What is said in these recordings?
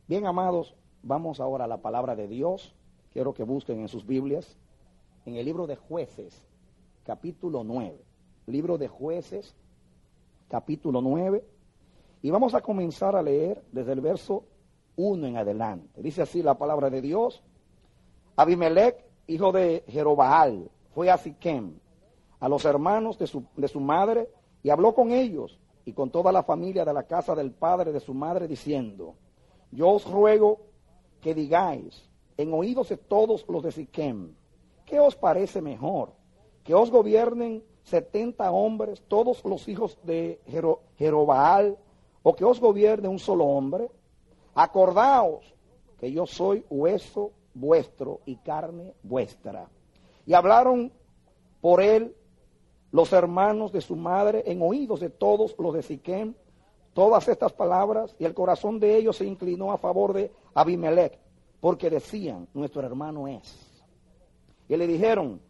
Bien, amados, vamos ahora a la palabra de Dios. Quiero que busquen en sus Biblias, en el libro de Jueces, capítulo 9. Libro de Jueces, capítulo 9. Y vamos a comenzar a leer desde el verso 1 en adelante. Dice así la palabra de Dios. Abimelech, hijo de Jerobaal, fue a Siquem, a los hermanos de su madre, y habló con ellos y con toda la familia de la casa del padre de su madre, diciendo: yo os ruego que digáis en oídos de todos los de Siquem, ¿qué os parece mejor? ¿Que os gobiernen 70 hombres, todos los hijos de Jerobaal, o que os gobierne un solo hombre? Acordaos que yo soy hueso vuestro y carne vuestra. Y hablaron por él los hermanos de su madre en oídos de todos los de Siquem todas estas palabras, y el corazón de ellos se inclinó a favor de Abimelech, porque decían: nuestro hermano es. Y le dijeron,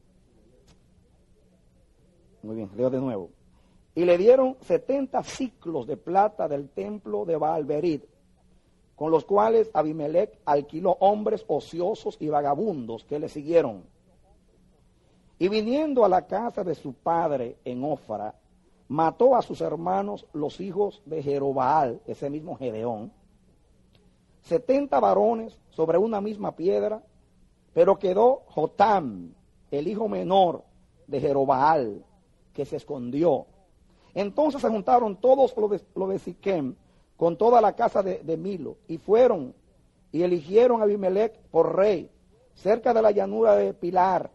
muy bien, leo de nuevo, y le dieron 70 siclos de plata del templo de Baal-Berit, con los cuales Abimelech alquiló hombres ociosos y vagabundos que le siguieron. Y viniendo a la casa de su padre en Ofra, mató a sus hermanos los hijos de Jerobaal, ese mismo Gedeón, 70 varones sobre una misma piedra, pero quedó Jotam, el hijo menor de Jerobaal, que se escondió. Entonces se juntaron todos los de Siquem con toda la casa de Milo, y fueron y eligieron a Abimelech por rey, cerca de la llanura del Pilar,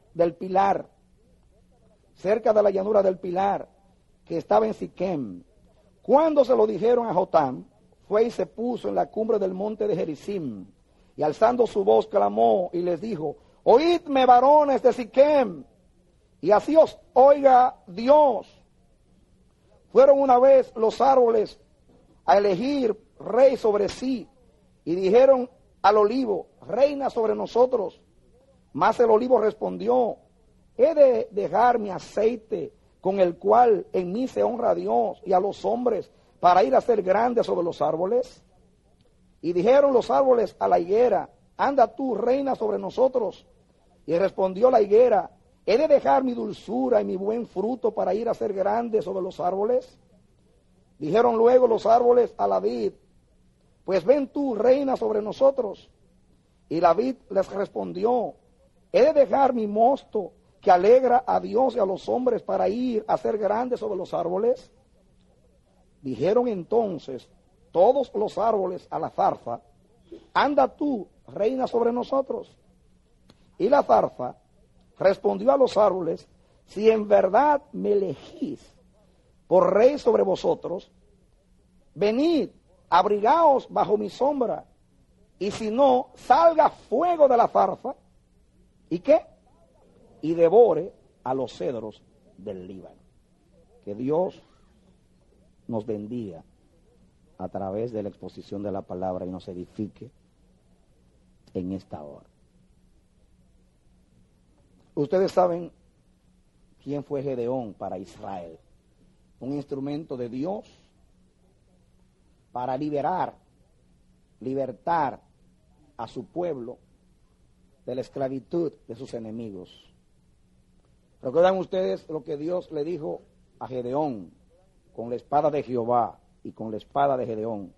cerca de la llanura del Pilar, que estaba en Siquem. Cuando se lo dijeron a Jotam, fue y se puso en la cumbre del monte de Gerizim, y alzando su voz clamó y les dijo: oídme, varones de Siquem, y así os oiga Dios. Fueron una vez los árboles a elegir rey sobre sí, y dijeron al olivo: reina sobre nosotros. Mas el olivo respondió: he de dejar mi aceite, con el cual en mí se honra a Dios y a los hombres, para ir a ser grande sobre los árboles. Y dijeron los árboles a la higuera: anda tú, reina sobre nosotros. Y respondió la higuera: he de dejar mi dulzura y mi buen fruto para ir a ser grande sobre los árboles. Dijeron luego los árboles a la vid: pues ven tú, reina sobre nosotros. Y la vid les respondió: he de dejar mi mosto, que alegra a Dios y a los hombres, para ir a ser grandes sobre los árboles. Dijeron entonces todos los árboles a la zarza: anda tú, reina sobre nosotros. Y la zarza respondió a los árboles: si en verdad me elegís por rey sobre vosotros, venid, abrigaos bajo mi sombra, y si no, salga fuego de la zarza, ¿y qué? Y devore a los cedros del Líbano. Que Dios nos bendiga a través de la exposición de la palabra y nos edifique en esta hora. Ustedes saben quién fue Gedeón para Israel. Un instrumento de Dios para libertar a su pueblo de la esclavitud de sus enemigos. ¿Recuerdan ustedes lo que Dios le dijo a Gedeón con la espada de Jehová y con la espada de Gedeón?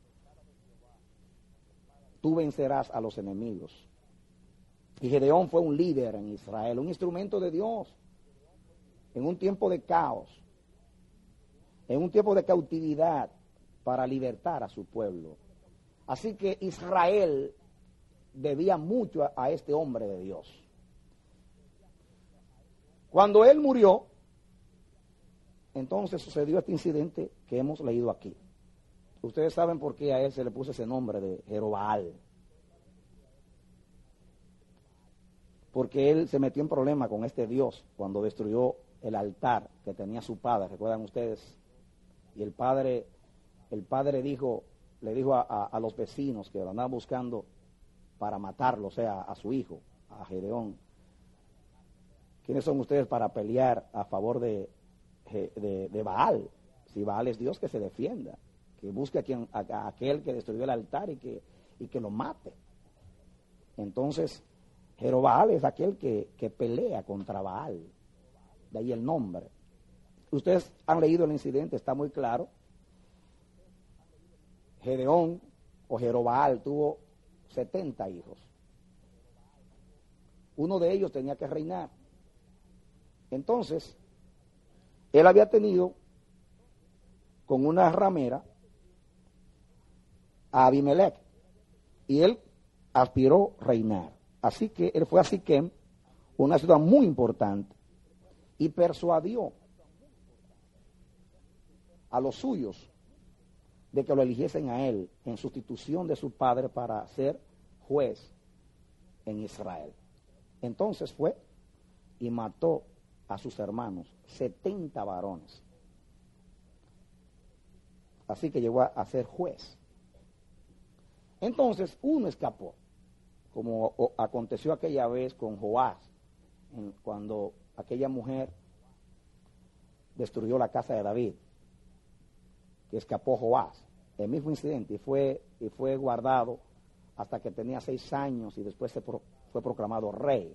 Tú vencerás a los enemigos. Y Gedeón fue un líder en Israel, un instrumento de Dios en un tiempo de caos, en un tiempo de cautividad, para libertar a su pueblo. Así que Israel debía mucho a este hombre de Dios. Cuando él murió, entonces sucedió este incidente que hemos leído aquí. Ustedes saben por qué a él se le puso ese nombre de Jerobaal. Porque él se metió en problema con este Dios cuando destruyó el altar que tenía su padre, ¿recuerdan ustedes? Y el padre le dijo a los vecinos que lo andaban buscando para matarlo, o sea, a su hijo, a Gedeón: ¿quiénes son ustedes para pelear a favor de Baal? Si Baal es Dios, que se defienda, que busque a aquel que destruyó el altar y que lo mate. Entonces, Jerobaal es aquel que pelea contra Baal, de ahí el nombre. Ustedes han leído el incidente, está muy claro. Gedeón o Jerobaal tuvo 70 hijos. Uno de ellos tenía que reinar. Entonces, él había tenido con una ramera a Abimelech y él aspiró a reinar. Así que él fue a Siquem, una ciudad muy importante, y persuadió a los suyos de que lo eligiesen a él en sustitución de su padre para ser juez en Israel. Entonces fue y mató a sus hermanos, 70 varones. Así que llegó a ser juez. Entonces uno escapó, como aconteció aquella vez con Joás, cuando aquella mujer destruyó la casa de David, que escapó Joás, el mismo incidente, y fue guardado hasta que tenía 6 años y después fue proclamado rey.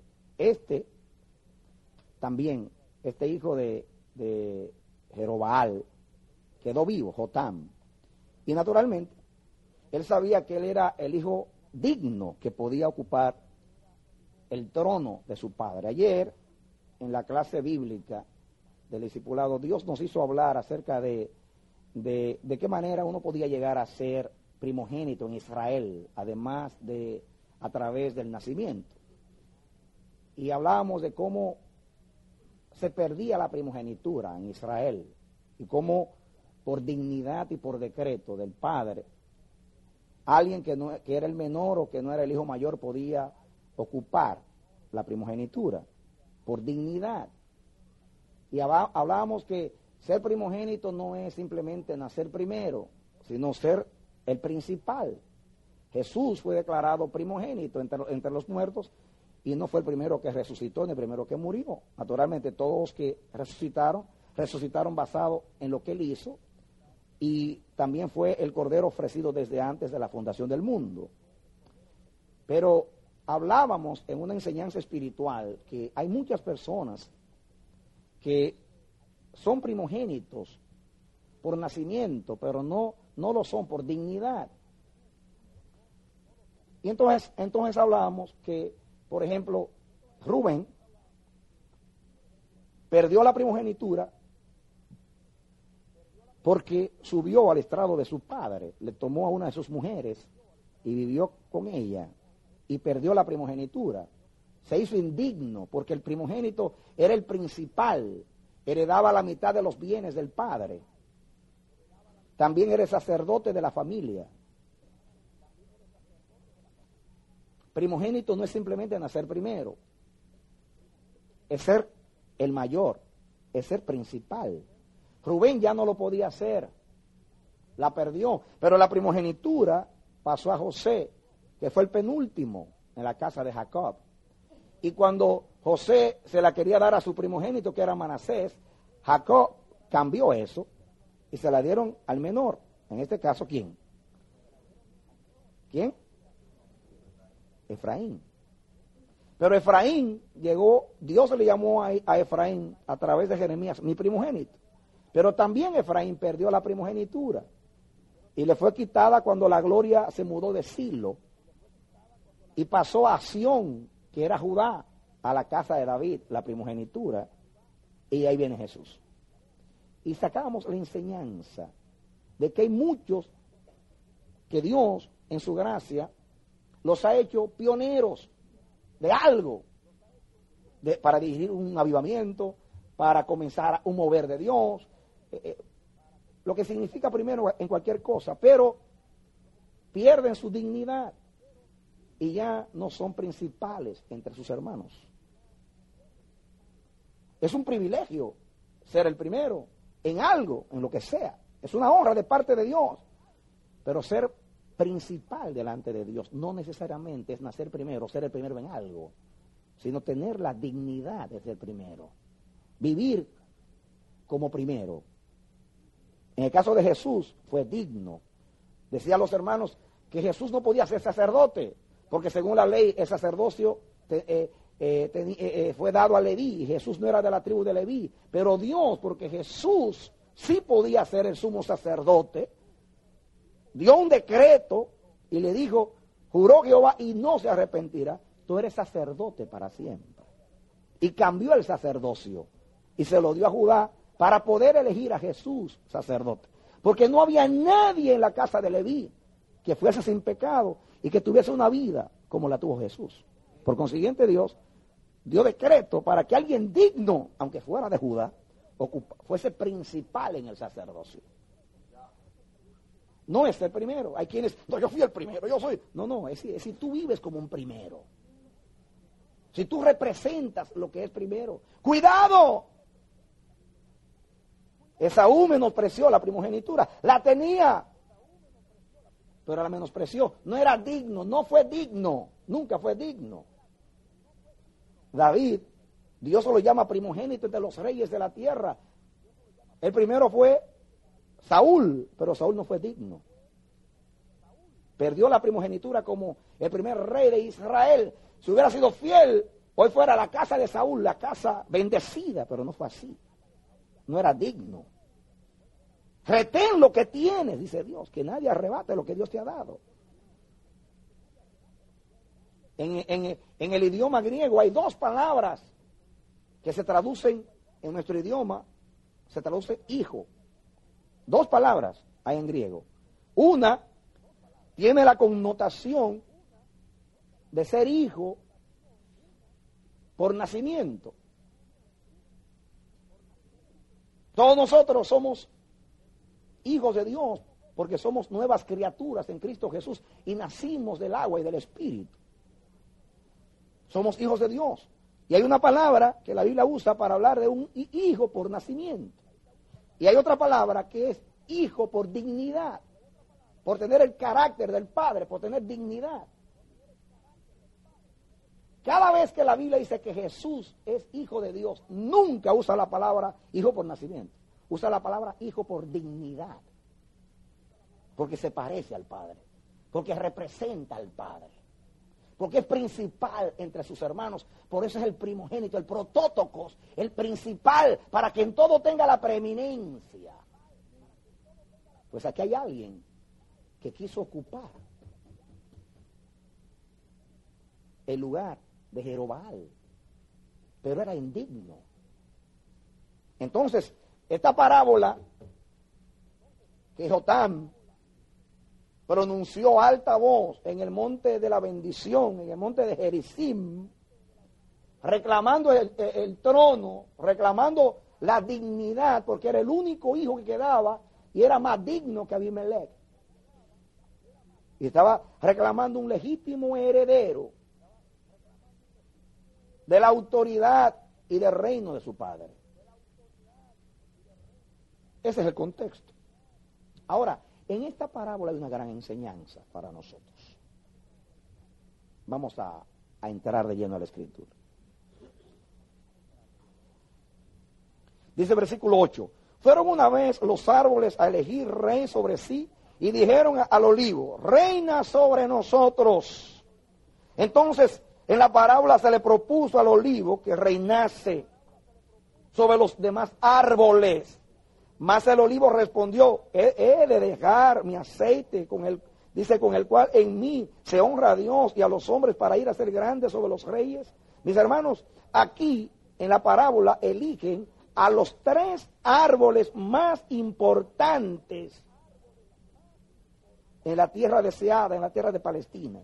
También, este hijo de Jerobaal quedó vivo, Jotam, y naturalmente él sabía que él era el hijo digno que podía ocupar el trono de su padre. Ayer, en la clase bíblica del discipulado, Dios nos hizo hablar acerca de qué manera uno podía llegar a ser primogénito en Israel, además de a través del nacimiento. Y hablábamos de cómo se perdía la primogenitura en Israel y cómo por dignidad y por decreto del padre, alguien que era el menor o que no era el hijo mayor podía ocupar la primogenitura por dignidad. Y hablábamos que ser primogénito no es simplemente nacer primero, sino ser el principal. Jesús fue declarado primogénito entre los muertos y no fue el primero que resucitó ni el primero que murió. Naturalmente todos los que resucitaron basado en lo que él hizo, y también fue el Cordero ofrecido desde antes de la fundación del mundo. Pero hablábamos en una enseñanza espiritual que hay muchas personas que son primogénitos por nacimiento, pero no lo son por dignidad. Y entonces hablábamos que, por ejemplo, Rubén perdió la primogenitura porque subió al estrado de su padre, le tomó a una de sus mujeres y vivió con ella y perdió la primogenitura. Se hizo indigno porque el primogénito era el principal, heredaba la mitad de los bienes del padre. También era sacerdote de la familia. Primogénito no es simplemente nacer primero, es ser el mayor, es ser principal. Rubén ya no lo podía hacer, la perdió, pero la primogenitura pasó a José, que fue el penúltimo en la casa de Jacob. Y cuando José se la quería dar a su primogénito, que era Manasés, Jacob cambió eso y se la dieron al menor. En este caso, ¿quién? ¿Quién? Efraín. Pero Efraín llegó, Dios le llamó a Efraín a través de Jeremías, mi primogénito. Pero también Efraín perdió la primogenitura y le fue quitada cuando la gloria se mudó de Silo y pasó a Sión, que era Judá, a la casa de David, la primogenitura, y ahí viene Jesús. Y sacamos la enseñanza de que hay muchos que Dios, en su gracia, los ha hecho pioneros de algo, para dirigir un avivamiento, para comenzar un mover de Dios, lo que significa primero en cualquier cosa, pero pierden su dignidad y ya no son principales entre sus hermanos. Es un privilegio ser el primero en algo, en lo que sea. Es una honra de parte de Dios, pero ser principal delante de Dios no necesariamente es nacer primero, ser el primero en algo, sino tener la dignidad de ser primero, vivir como primero, En el caso de Jesús fue digno. Decían los hermanos que Jesús no podía ser sacerdote, porque según la ley el sacerdocio fue dado a Leví, y Jesús no era de la tribu de Leví. Pero Dios, porque Jesús sí podía ser el sumo sacerdote, dio un decreto y le dijo, juró Jehová y no se arrepentirá, tú eres sacerdote para siempre. Y cambió el sacerdocio y se lo dio a Judá para poder elegir a Jesús sacerdote. Porque no había nadie en la casa de Leví que fuese sin pecado y que tuviese una vida como la tuvo Jesús. Por consiguiente, Dios dio decreto para que alguien digno, aunque fuera de Judá, fuese principal en el sacerdocio. No es el primero. Hay quienes, no, yo fui el primero, yo soy. No, es si tú vives como un primero. Si tú representas lo que es primero. ¡Cuidado! Esaú menospreció la primogenitura. La tenía, pero la menospreció. No era digno, no fue digno. Nunca fue digno. David, Dios lo llama primogénito de los reyes de la tierra. El primero fue Saúl, pero Saúl no fue digno. Perdió la primogenitura como el primer rey de Israel. Si hubiera sido fiel, hoy fuera la casa de Saúl, la casa bendecida, pero no fue así. No era digno. Retén lo que tienes, dice Dios, que nadie arrebate lo que Dios te ha dado. En el idioma griego hay dos palabras que se traducen en nuestro idioma, se traduce hijo. Dos palabras hay en griego. Una tiene la connotación de ser hijo por nacimiento. Todos nosotros somos hijos de Dios porque somos nuevas criaturas en Cristo Jesús y nacimos del agua y del Espíritu. Somos hijos de Dios. Y hay una palabra que la Biblia usa para hablar de un hijo por nacimiento. Y hay otra palabra que es hijo por dignidad, por tener el carácter del Padre, por tener dignidad. Cada vez que la Biblia dice que Jesús es hijo de Dios, nunca usa la palabra hijo por nacimiento. Usa la palabra hijo por dignidad. Porque se parece al Padre. Porque representa al Padre. Porque es principal entre sus hermanos. Por eso es el primogénito, el protótocos, el principal, para que en todo tenga la preeminencia. Pues aquí hay alguien que quiso ocupar el lugar de Jerobbaal, pero era indigno. Entonces, esta parábola que Jotam pronunció a alta voz en el monte de la bendición, en el monte de Gerizim, reclamando el trono, reclamando la dignidad, porque era el único hijo que quedaba y era más digno que Abimelech. Y estaba reclamando un legítimo heredero de la autoridad y del reino de su padre. Ese es el contexto. Ahora, en esta parábola hay una gran enseñanza para nosotros. Vamos a entrar de lleno a la Escritura. Dice el versículo 8. Fueron una vez los árboles a elegir rey sobre sí y dijeron al olivo, reina sobre nosotros. Entonces, en la parábola se le propuso al olivo que reinase sobre los demás árboles. Mas el olivo respondió, he de dejar mi aceite con el cual en mí se honra a Dios y a los hombres para ir a ser grandes sobre los reyes. Mis hermanos, aquí en la parábola eligen a los tres árboles más importantes en la tierra deseada, en la tierra de Palestina.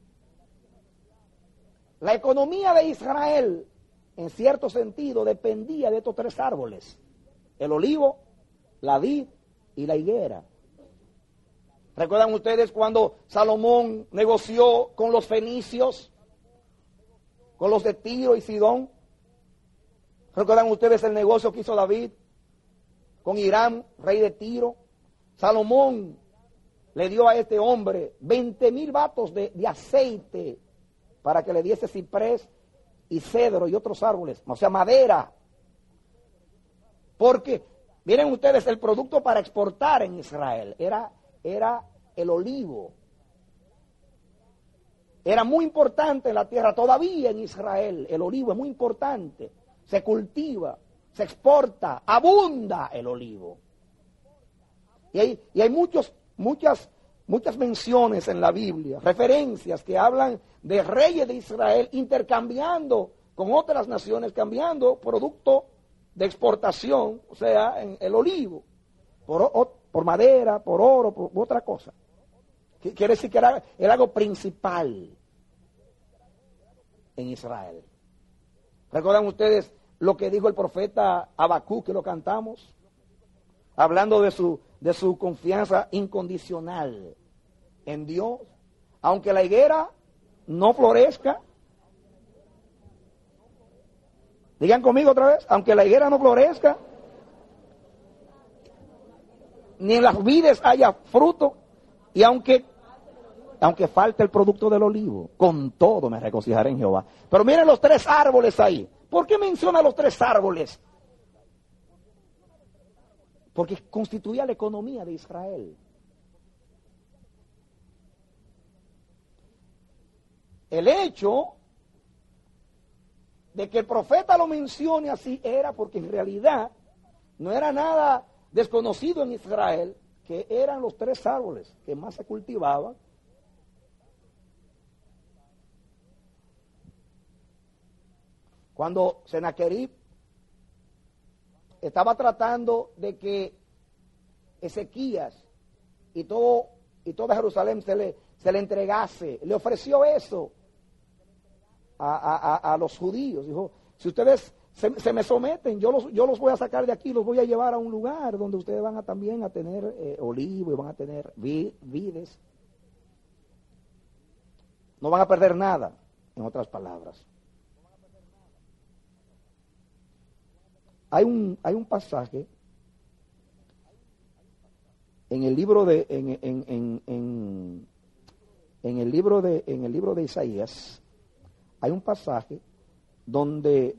La economía de Israel, en cierto sentido, dependía de estos tres árboles: el olivo, la vid y la higuera. ¿Recuerdan ustedes cuando Salomón negoció con los fenicios, con los de Tiro y Sidón? ¿Recuerdan ustedes el negocio que hizo David con Hiram, rey de Tiro? Salomón le dio a este hombre 20,000 batos de aceite para que le diese ciprés y cedro y otros árboles, o sea, madera. Porque Miren ustedes, el producto para exportar en Israel era el olivo. Era muy importante en la tierra, todavía en Israel el olivo es muy importante. Se cultiva, se exporta, abunda el olivo. Y hay muchas menciones en la Biblia, referencias que hablan de reyes de Israel intercambiando con otras naciones, cambiando producto de exportación, o sea, en el olivo, por madera, por oro, por otra cosa. Quiere decir que era algo principal en Israel. ¿Recuerdan ustedes lo que dijo el profeta Habacuc, que lo cantamos? Hablando de su confianza incondicional en Dios. Aunque la higuera no florezca, digan conmigo otra vez, aunque la higuera no florezca, ni en las vides haya fruto, y aunque falte el producto del olivo, con todo me regocijaré en Jehová. Pero miren los 3 árboles ahí. ¿Por qué menciona los 3 árboles? Porque constituía la economía de Israel. El hecho de que el profeta lo mencione así era porque en realidad no era nada desconocido en Israel, que eran los 3 árboles que más se cultivaban. Cuando Sennacherib estaba tratando de que Ezequías y toda Jerusalén se le entregase, le ofreció eso a los judíos. Dijo, si ustedes se me someten, yo los voy a sacar de aquí, los voy a llevar a un lugar donde ustedes van también a tener olivo y van a tener vides. No van a perder nada, en otras palabras. Hay un pasaje en el libro de en el libro de Isaías. Hay un pasaje donde,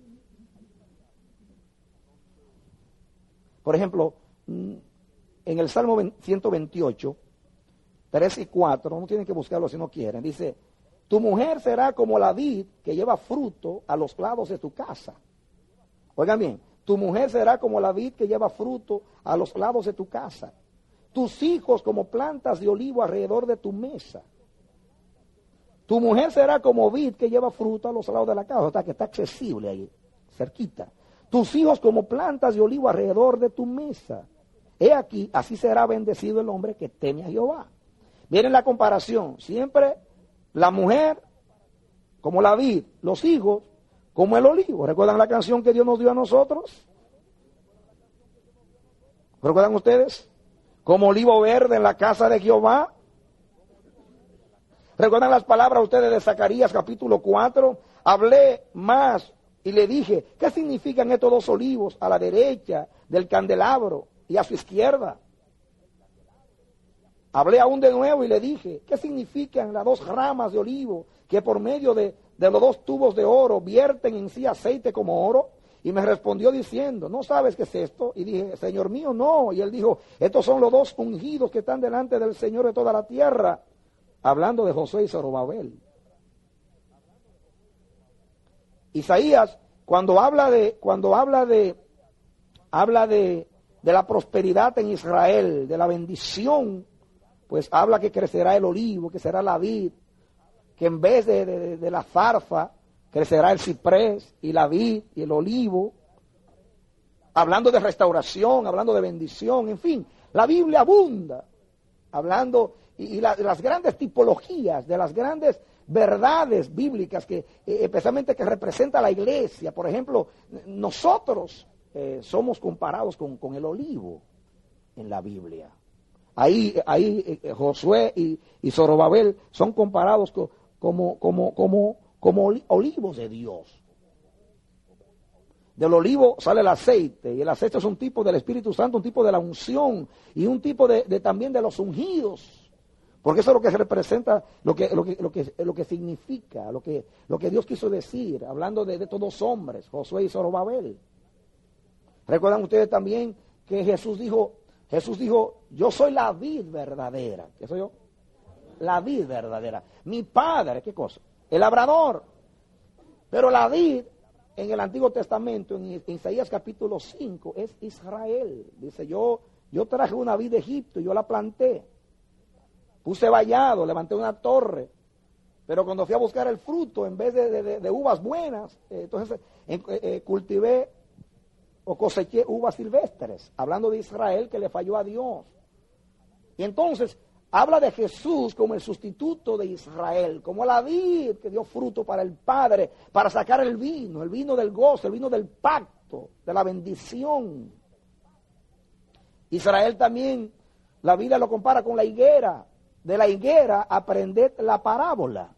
por ejemplo, en el Salmo 128, 3 y 4, no tienen que buscarlo si no quieren, dice, tu mujer será como la vid que lleva fruto a los lados de tu casa. Oigan bien, tu mujer será como la vid que lleva fruto a los lados de tu casa. Tus hijos como plantas de olivo alrededor de tu mesa. Tu mujer será como vid que lleva fruto a los lados de la casa, o sea que está accesible ahí, cerquita. Tus hijos como plantas de olivo alrededor de tu mesa. He aquí, así será bendecido el hombre que teme a Jehová. Miren la comparación, siempre la mujer como la vid, los hijos como el olivo. ¿Recuerdan la canción que Dios nos dio a nosotros? ¿Recuerdan ustedes? Como olivo verde en la casa de Jehová. ¿Recuerdan las palabras ustedes de Zacarías capítulo 4? Hablé más y le dije, ¿qué significan estos 2 olivos a la derecha del candelabro y a su izquierda? Hablé aún de nuevo y le dije, ¿qué significan las 2 ramas de olivo que por medio de los 2 tubos de oro vierten en sí aceite como oro? Y me respondió diciendo, ¿no sabes qué es esto? Y dije, Señor mío, no. Y él dijo, estos son los 2 ungidos que están delante del Señor de toda la tierra. Hablando de Josué y Zorobabel. Isaías, cuando habla de la prosperidad en Israel, de la bendición, pues habla que crecerá el olivo, que será la vid, que en vez de la zarza crecerá el ciprés y la vid y el olivo, hablando de restauración, hablando de bendición, en fin, la Biblia abunda, hablando y las grandes tipologías, de las grandes verdades bíblicas que especialmente que representa la iglesia. Por ejemplo, nosotros somos comparados con el olivo en la Biblia. Ahí Josué y Zorobabel son comparados como olivos de Dios. Del olivo sale el aceite, y el aceite es un tipo del Espíritu Santo, un tipo de la unción, y un tipo también de los ungidos. Porque eso es lo que representa, lo que significa, lo que Dios quiso decir, hablando de todos hombres, Josué y Zorobabel. Recuerdan ustedes también que Jesús dijo, yo soy la vid verdadera. ¿Qué soy yo? La vid verdadera. Mi padre, ¿qué cosa? El labrador. Pero la vid en el Antiguo Testamento, en Isaías capítulo 5, es Israel. Dice, yo traje una vid de Egipto y yo la planté. Puse vallado, levanté una torre. Pero cuando fui a buscar el fruto, en vez de uvas buenas, entonces cultivé o coseché uvas silvestres, hablando de Israel que le falló a Dios. Y entonces habla de Jesús como el sustituto de Israel, como la vid que dio fruto para el Padre, para sacar el vino del gozo, el vino del pacto, de la bendición. Israel también, la Biblia lo compara con la higuera. De la higuera aprended la parábola.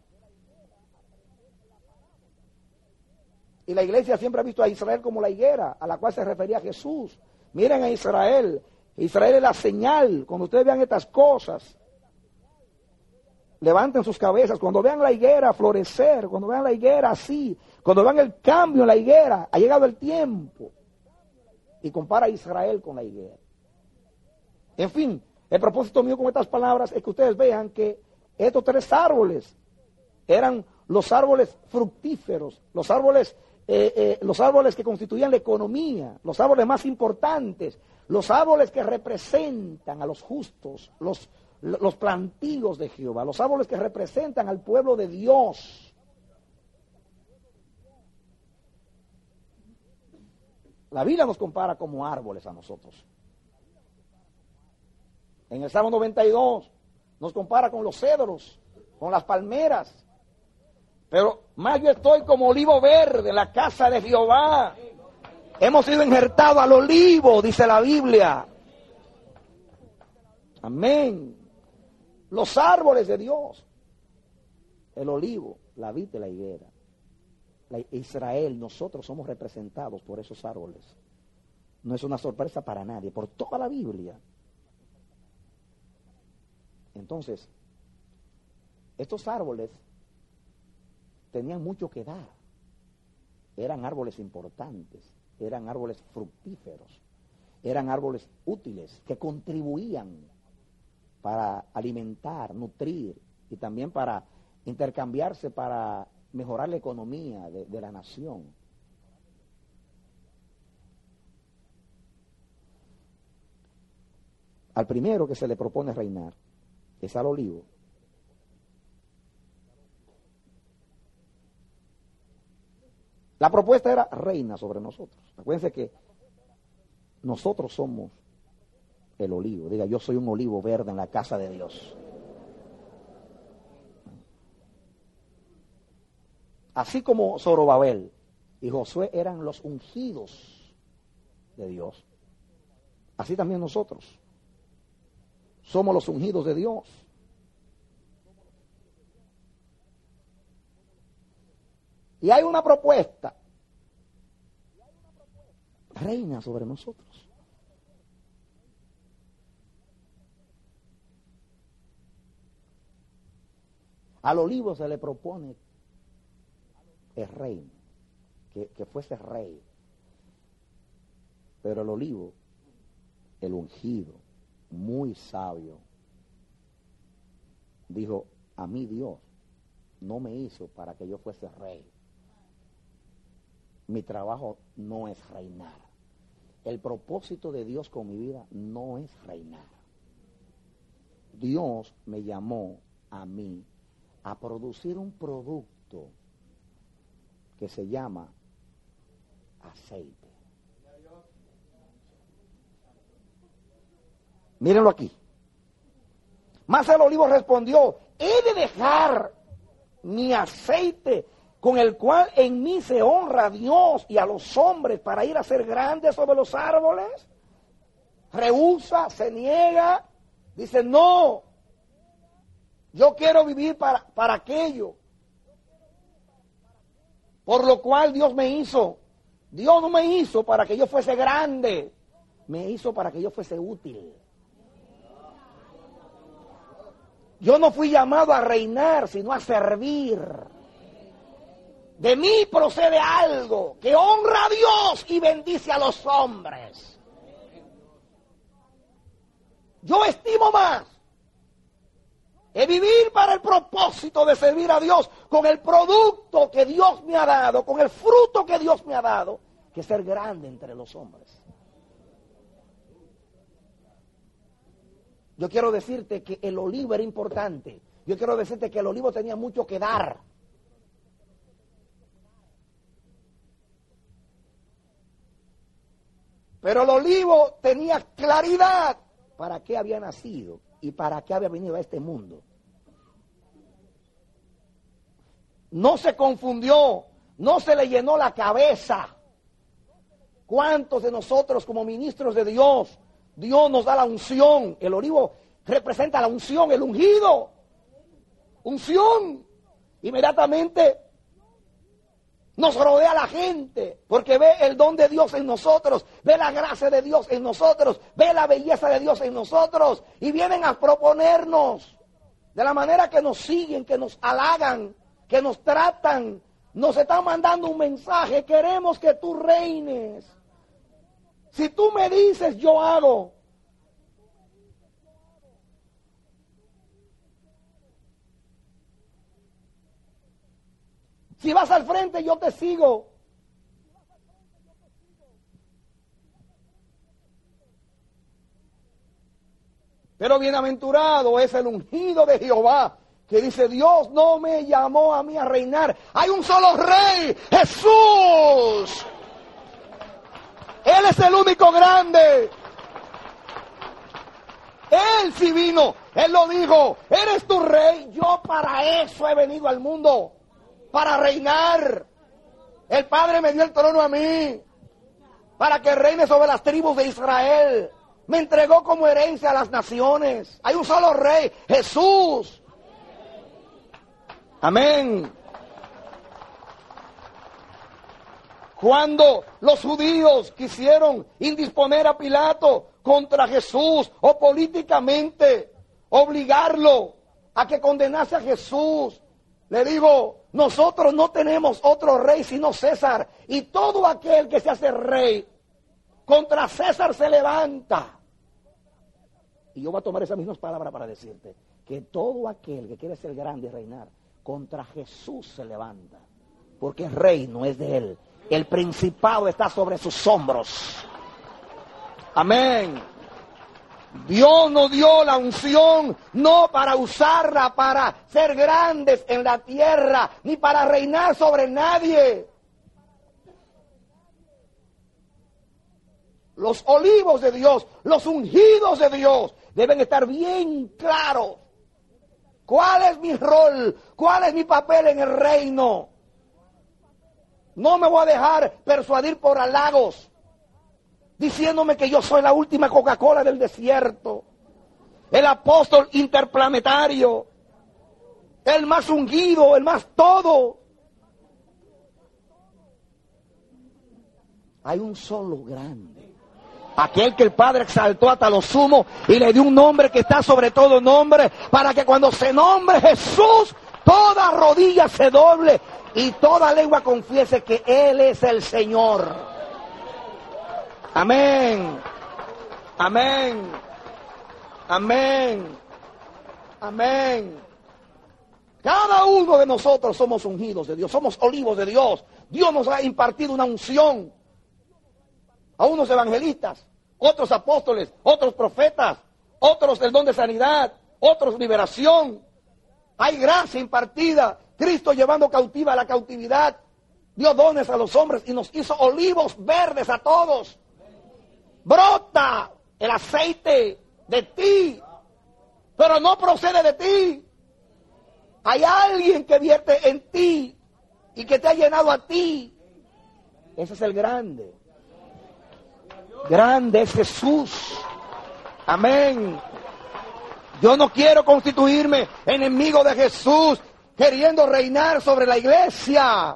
Y la iglesia siempre ha visto a Israel como la higuera, a la cual se refería Jesús. Miren a Israel. Israel es la señal. Cuando ustedes vean estas cosas, levanten sus cabezas. Cuando vean la higuera florecer, cuando vean la higuera así, cuando vean el cambio en la higuera, ha llegado el tiempo. Y compara a Israel con la higuera. En fin, el propósito mío con estas palabras es que ustedes vean que estos tres árboles eran los árboles fructíferos, los árboles que constituían la economía, los árboles más importantes, los árboles que representan a los justos, los plantíos de Jehová, los árboles que representan al pueblo de Dios. La Biblia nos compara como árboles a nosotros. En el Salmo 92 nos compara con los cedros, con las palmeras. Pero más yo estoy como olivo verde en la casa de Jehová. Hemos sido injertados al olivo, dice la Biblia. Amén. Los árboles de Dios. El olivo, la vid de la higuera. Israel, nosotros somos representados por esos árboles. No es una sorpresa para nadie, por toda la Biblia. Entonces, estos árboles tenían mucho que dar. Eran árboles importantes, eran árboles fructíferos, eran árboles útiles que contribuían para alimentar, nutrir y también para intercambiarse para mejorar la economía de la nación. Al primero que se le propone reinar es al olivo. La propuesta era reina sobre nosotros. Acuérdense que nosotros somos el olivo. Diga, yo soy un olivo verde en la casa de Dios. Así como Zorobabel y Josué eran los ungidos de Dios, así también nosotros somos los ungidos de Dios. Y hay una propuesta. Reina sobre nosotros. Al olivo se le propone el reino, que fuese rey. Pero el olivo, el ungido, muy sabio, dijo, a mí Dios no me hizo para que yo fuese rey. Mi trabajo no es reinar. El propósito de Dios con mi vida no es reinar. Dios me llamó a mí a producir un producto que se llama aceite. Mírenlo aquí. Mas el olivo respondió, he de dejar mi aceite con el cual en mí se honra a Dios y a los hombres para ir a ser grandes sobre los árboles. Rehúsa, se niega, dice no, yo quiero vivir para aquello por lo cual Dios me hizo. Dios no me hizo para que yo fuese grande, me hizo para que yo fuese útil. Yo no fui llamado a reinar, sino a servir. De mí procede algo que honra a Dios y bendice a los hombres. Yo estimo más es vivir para el propósito de servir a Dios con el producto que Dios me ha dado, con el fruto que Dios me ha dado, que ser grande entre los hombres. Yo quiero decirte que el olivo era importante. Yo quiero decirte que el olivo tenía mucho que dar. Pero el olivo tenía claridad para qué había nacido y para qué había venido a este mundo. No se confundió, no se le llenó la cabeza. ¿Cuántos de nosotros como ministros de Dios, Dios nos da la unción? El olivo representa la unción, el ungido. Unción. Inmediatamente nos rodea la gente, porque ve el don de Dios en nosotros, ve la gracia de Dios en nosotros, ve la belleza de Dios en nosotros, y vienen a proponernos, de la manera que nos siguen, que nos halagan, que nos tratan, nos están mandando un mensaje: queremos que tú reines. Si tú me dices, yo hago. Si vas al frente, yo te sigo. Pero bienaventurado es el ungido de Jehová, que dice: Dios no me llamó a mí a reinar. Hay un solo rey, Jesús. Él es el único grande. Él sí vino, Él lo dijo: eres tu rey. Yo para eso he venido al mundo, para reinar. El Padre me dio el trono a mí, para que reine sobre las tribus de Israel. Me entregó como herencia a las naciones. Hay un solo rey, Jesús. Amén. Cuando los judíos quisieron indisponer a Pilato contra Jesús, o políticamente obligarlo a que condenase a Jesús, le digo: nosotros no tenemos otro rey sino César, y todo aquel que se hace rey contra César se levanta. Y yo voy a tomar esas mismas palabras para decirte que todo aquel que quiere ser grande y reinar contra Jesús se levanta, porque el reino es de Él. El principado está sobre sus hombros. Amén. Dios nos dio la unción no para usarla para ser grandes en la tierra, ni para reinar sobre nadie. Los olivos de Dios, los ungidos de Dios, deben estar bien claros. ¿Cuál es mi rol? ¿Cuál es mi papel en el reino? No me voy a dejar persuadir por halagos, diciéndome que yo soy la última Coca-Cola del desierto, el apóstol interplanetario, el más ungido, el más todo. Hay un solo grande, aquel que el Padre exaltó hasta lo sumo y le dio un nombre que está sobre todo nombre, para que cuando se nombre Jesús, toda rodilla se doble y toda lengua confiese que Él es el Señor. Amén. Amén. Amén. Amén. Cada uno de nosotros somos ungidos de Dios, somos olivos de Dios. Dios nos ha impartido una unción. A unos evangelistas, otros apóstoles, otros profetas, otros el don de sanidad, otros liberación. Hay gracia impartida. Cristo llevando cautiva la cautividad, dio dones a los hombres y nos hizo olivos verdes a todos. Brota el aceite de ti, pero no procede de ti. Hay alguien que vierte en ti y que te ha llenado a ti. Ese es el grande. Grande es Jesús. Amén. Yo no quiero constituirme enemigo de Jesús, queriendo reinar sobre la iglesia.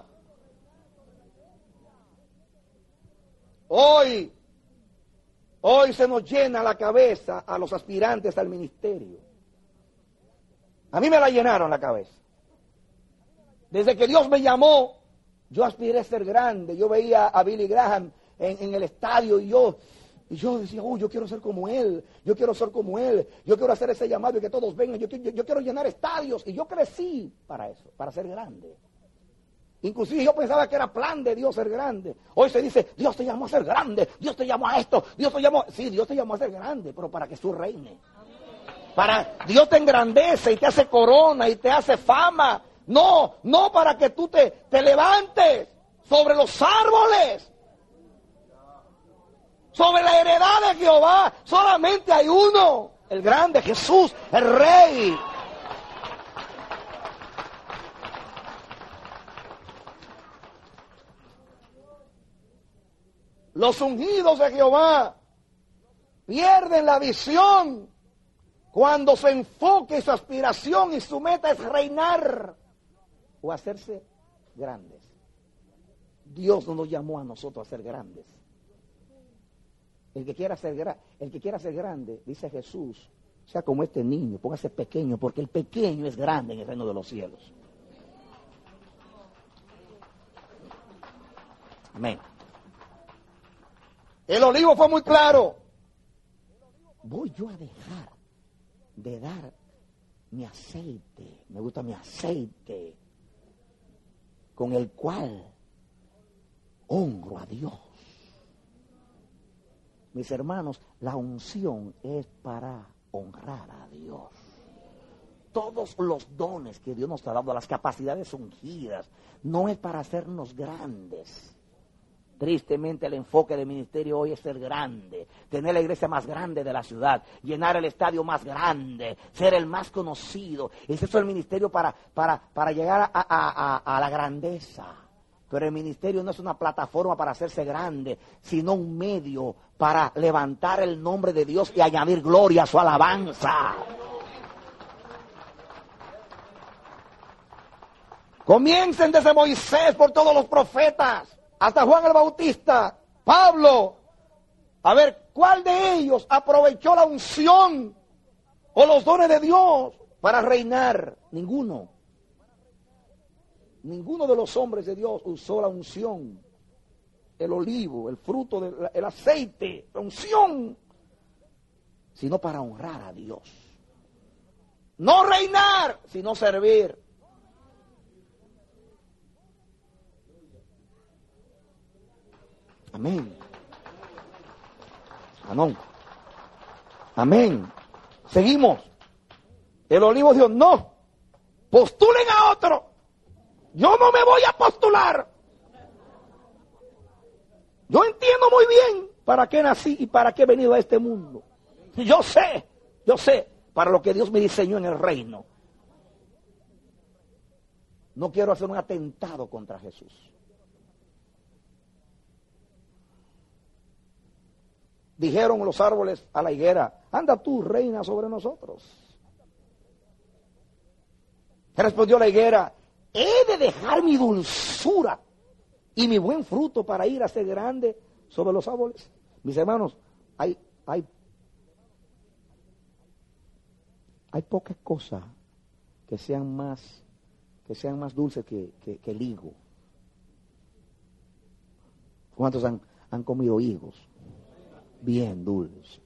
Hoy se nos llena la cabeza a los aspirantes al ministerio. A mí me la llenaron la cabeza. Desde que Dios me llamó, yo aspiré a ser grande. Yo veía a Billy Graham en el estadio y yo Y yo decía, yo quiero ser como él, yo quiero ser como él, yo quiero hacer ese llamado y que todos vengan, yo quiero llenar estadios. Y yo crecí para eso, para ser grande. Inclusive yo pensaba que era plan de Dios ser grande. Hoy se dice, Dios te llamó a ser grande, Dios te llamó a esto, Dios te llamó... Sí, Dios te llamó a ser grande, pero para que tú reine. Dios te engrandece y te hace corona y te hace fama. No para que tú te levantes sobre los árboles. Sobre la heredad de Jehová. Solamente hay uno, el grande Jesús, el Rey. Los ungidos de Jehová pierden la visión cuando su enfoque y su aspiración y su meta es reinar o hacerse grandes. Dios no nos llamó a nosotros a ser grandes. El que quiera ser grande, dice Jesús, sea como este niño, póngase pequeño, porque el pequeño es grande en el reino de los cielos. Amén. El olivo fue muy claro. Voy yo a dejar de dar mi aceite, me gusta mi aceite, con el cual honro a Dios. Mis hermanos, la unción es para honrar a Dios. Todos los dones que Dios nos ha dado, las capacidades ungidas, no es para hacernos grandes. Tristemente el enfoque del ministerio hoy es ser grande, tener la iglesia más grande de la ciudad, llenar el estadio más grande, ser el más conocido. Ese es el ministerio para llegar a la grandeza. Pero el ministerio no es una plataforma para hacerse grande, sino un medio para levantar el nombre de Dios y añadir gloria a su alabanza. Comiencen desde Moisés por todos los profetas, hasta Juan el Bautista, Pablo. A ver, ¿cuál de ellos aprovechó la unción o los dones de Dios para reinar? Ninguno. Ninguno de los hombres de Dios usó la unción, el olivo, el fruto del aceite, la unción, sino para honrar a Dios. No reinar, sino servir. Amén. Amén. Amén. Seguimos. El olivo dijo, no, postulen a otro. Yo no me voy a postular. Yo entiendo muy bien para qué nací y para qué he venido a este mundo. Yo sé para lo que Dios me diseñó en el reino. No quiero hacer un atentado contra Jesús. Dijeron los árboles a la higuera, anda tú, reina sobre nosotros. Respondió la higuera, he de dejar mi dulzura y mi buen fruto para ir a ser grande sobre los árboles. Mis hermanos, hay pocas cosas que sean más dulces que el higo. ¿Cuántos han comido higos? Bien dulces.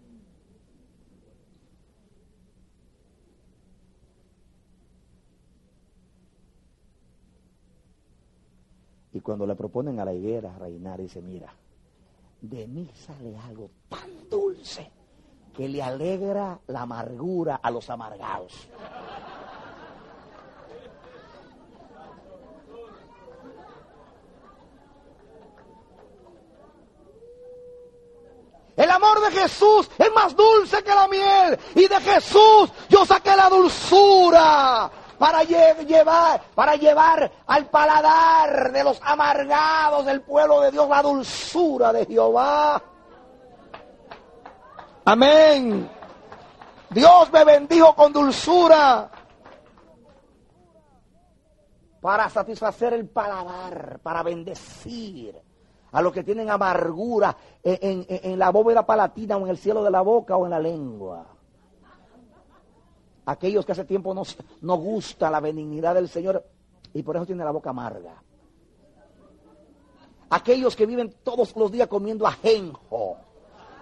Y cuando le proponen a la higuera reinar, dice, mira, de mí sale algo tan dulce que le alegra la amargura a los amargados. El amor de Jesús es más dulce que la miel. Y de Jesús yo saqué la dulzura para llevar al paladar de los amargados del pueblo de Dios la dulzura de Jehová. Amén. Dios me bendijo con dulzura para satisfacer el paladar, para bendecir a los que tienen amargura en la bóveda palatina o en el cielo de la boca o en la lengua. Aquellos que hace tiempo no gusta la benignidad del Señor y por eso tienen la boca amarga. Aquellos que viven todos los días comiendo ajenjo,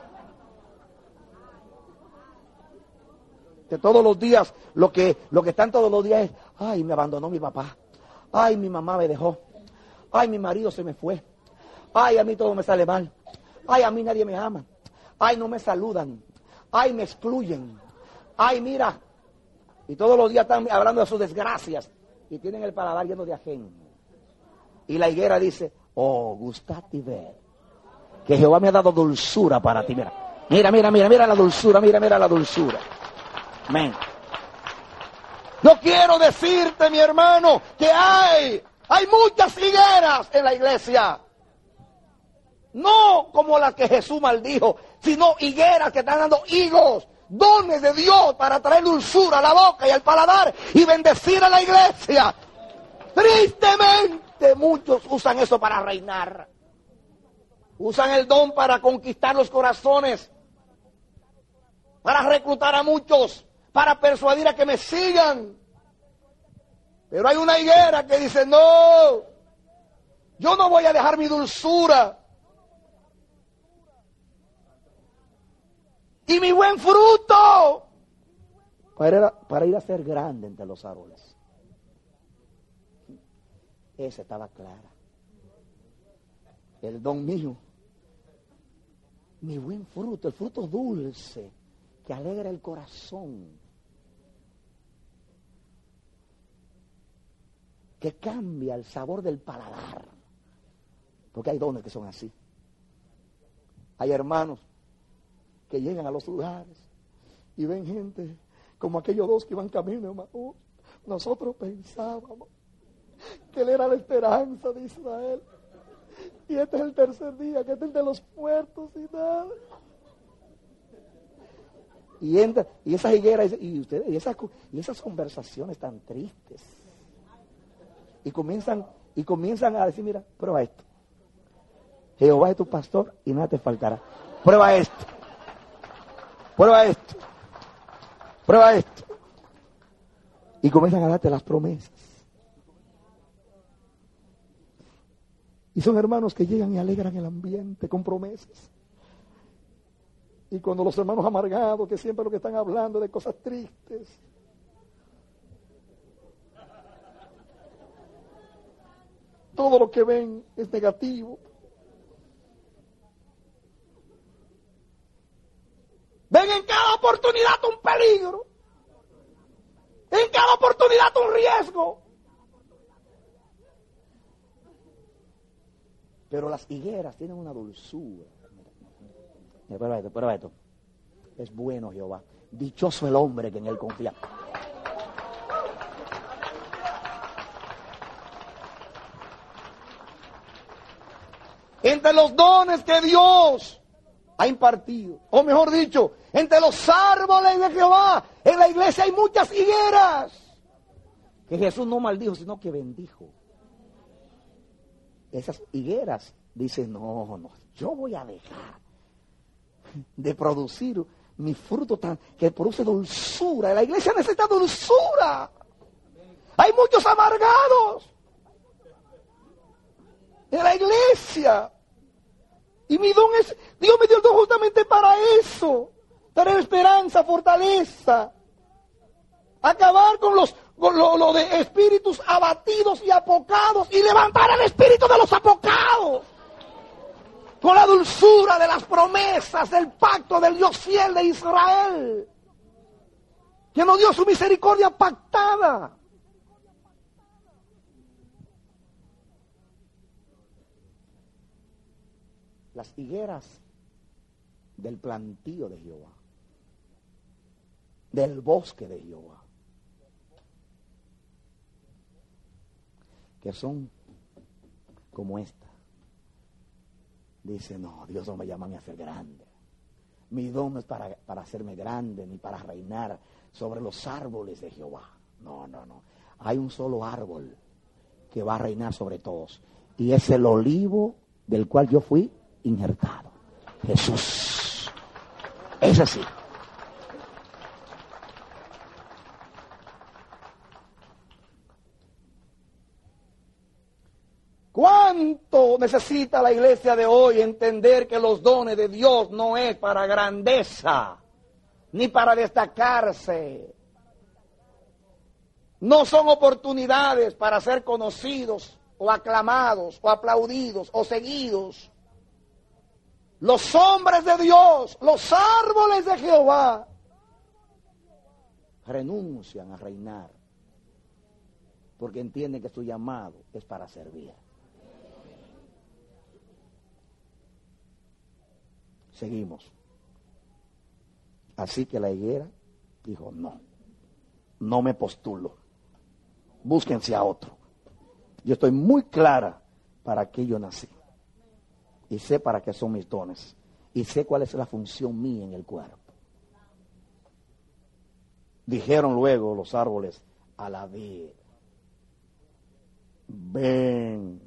Que todos los días, lo que están todos los días es, ay, me abandonó mi papá. Ay, mi mamá me dejó. Ay, mi marido se me fue. Ay, a mí todo me sale mal. Ay, a mí nadie me ama. Ay, no me saludan. Ay, me excluyen. Ay, mira. Y todos los días están hablando de sus desgracias. Y tienen el paladar lleno de ajeno. Y la higuera dice, oh, gustati ver. Que Jehová me ha dado dulzura para ti. Mira, mira la dulzura, mira la dulzura. Amén. No quiero decirte, mi hermano, que hay muchas higueras en la iglesia. No como las que Jesús maldijo, sino higueras que están dando higos, dones de Dios para traer dulzura a la boca y al paladar y bendecir a la iglesia. Tristemente muchos usan eso para reinar. Usan el don para conquistar los corazones, para reclutar a muchos, para persuadir a que me sigan. Pero hay una higuera que dice, no, yo no voy a dejar mi dulzura y mi buen fruto para ir a ser grande entre los árboles. Esa estaba clara. El don mío, mi buen fruto, el fruto dulce que alegra el corazón, que cambia el sabor del paladar, porque hay dones que son así. Hay hermanos que llegan a los lugares y ven gente como aquellos dos que iban camino, hermano. Nosotros pensábamos que él era la esperanza de Israel, y este es el tercer día, que este es el de los muertos y nada. Y entra, y esas higueras y esas conversaciones tan tristes, y comienzan a decir, mira, prueba esto. Jehová es tu pastor y nada te faltará. Prueba esto. Prueba esto. Prueba esto. Y comienzan a darte las promesas. Y son hermanos que llegan y alegran el ambiente con promesas. Y cuando los hermanos amargados, que siempre lo que están hablando de cosas tristes, todo lo que ven es negativo. Ven en cada oportunidad un peligro. En cada oportunidad un riesgo. Pero las higueras tienen una dulzura. Prueba esto. Es bueno Jehová. Dichoso el hombre que en él confía. Entre los dones que Dios ha impartido, o mejor dicho, entre los árboles de Jehová, en la iglesia hay muchas higueras que Jesús no maldijo, sino que bendijo. Esas higueras dicen, no, yo voy a dejar de producir mi fruto que produce dulzura. La iglesia necesita dulzura. Hay muchos amargados en la iglesia. Y mi don es, Dios me dio el don justamente para eso, traer esperanza, fortaleza, acabar con lo de espíritus abatidos y apocados y levantar el espíritu de los apocados con la dulzura de las promesas del pacto del Dios fiel de Israel, que nos dio su misericordia pactada. Las higueras del plantío de Jehová, del bosque de Jehová, que son como esta. Dice, no, Dios no me llama a ser grande. Mi don no es para hacerme grande, ni para reinar sobre los árboles de Jehová. No. Hay un solo árbol que va a reinar sobre todos. Y es el olivo del cual yo fui injertado. Jesús. Es así. ¿Cuánto necesita la iglesia de hoy entender que los dones de Dios no es para grandeza, ni para destacarse. No son oportunidades para ser conocidos o aclamados o aplaudidos o seguidos. Los hombres de Dios, los árboles de Jehová, renuncian a reinar porque entienden que su llamado es para servir. Seguimos. Así que la higuera dijo, no me postulo. Búsquense a otro. Yo estoy muy clara para qué yo nací. Y sé para qué son mis dones. Y sé cuál es la función mía en el cuerpo. Dijeron luego los árboles a la vid, ven,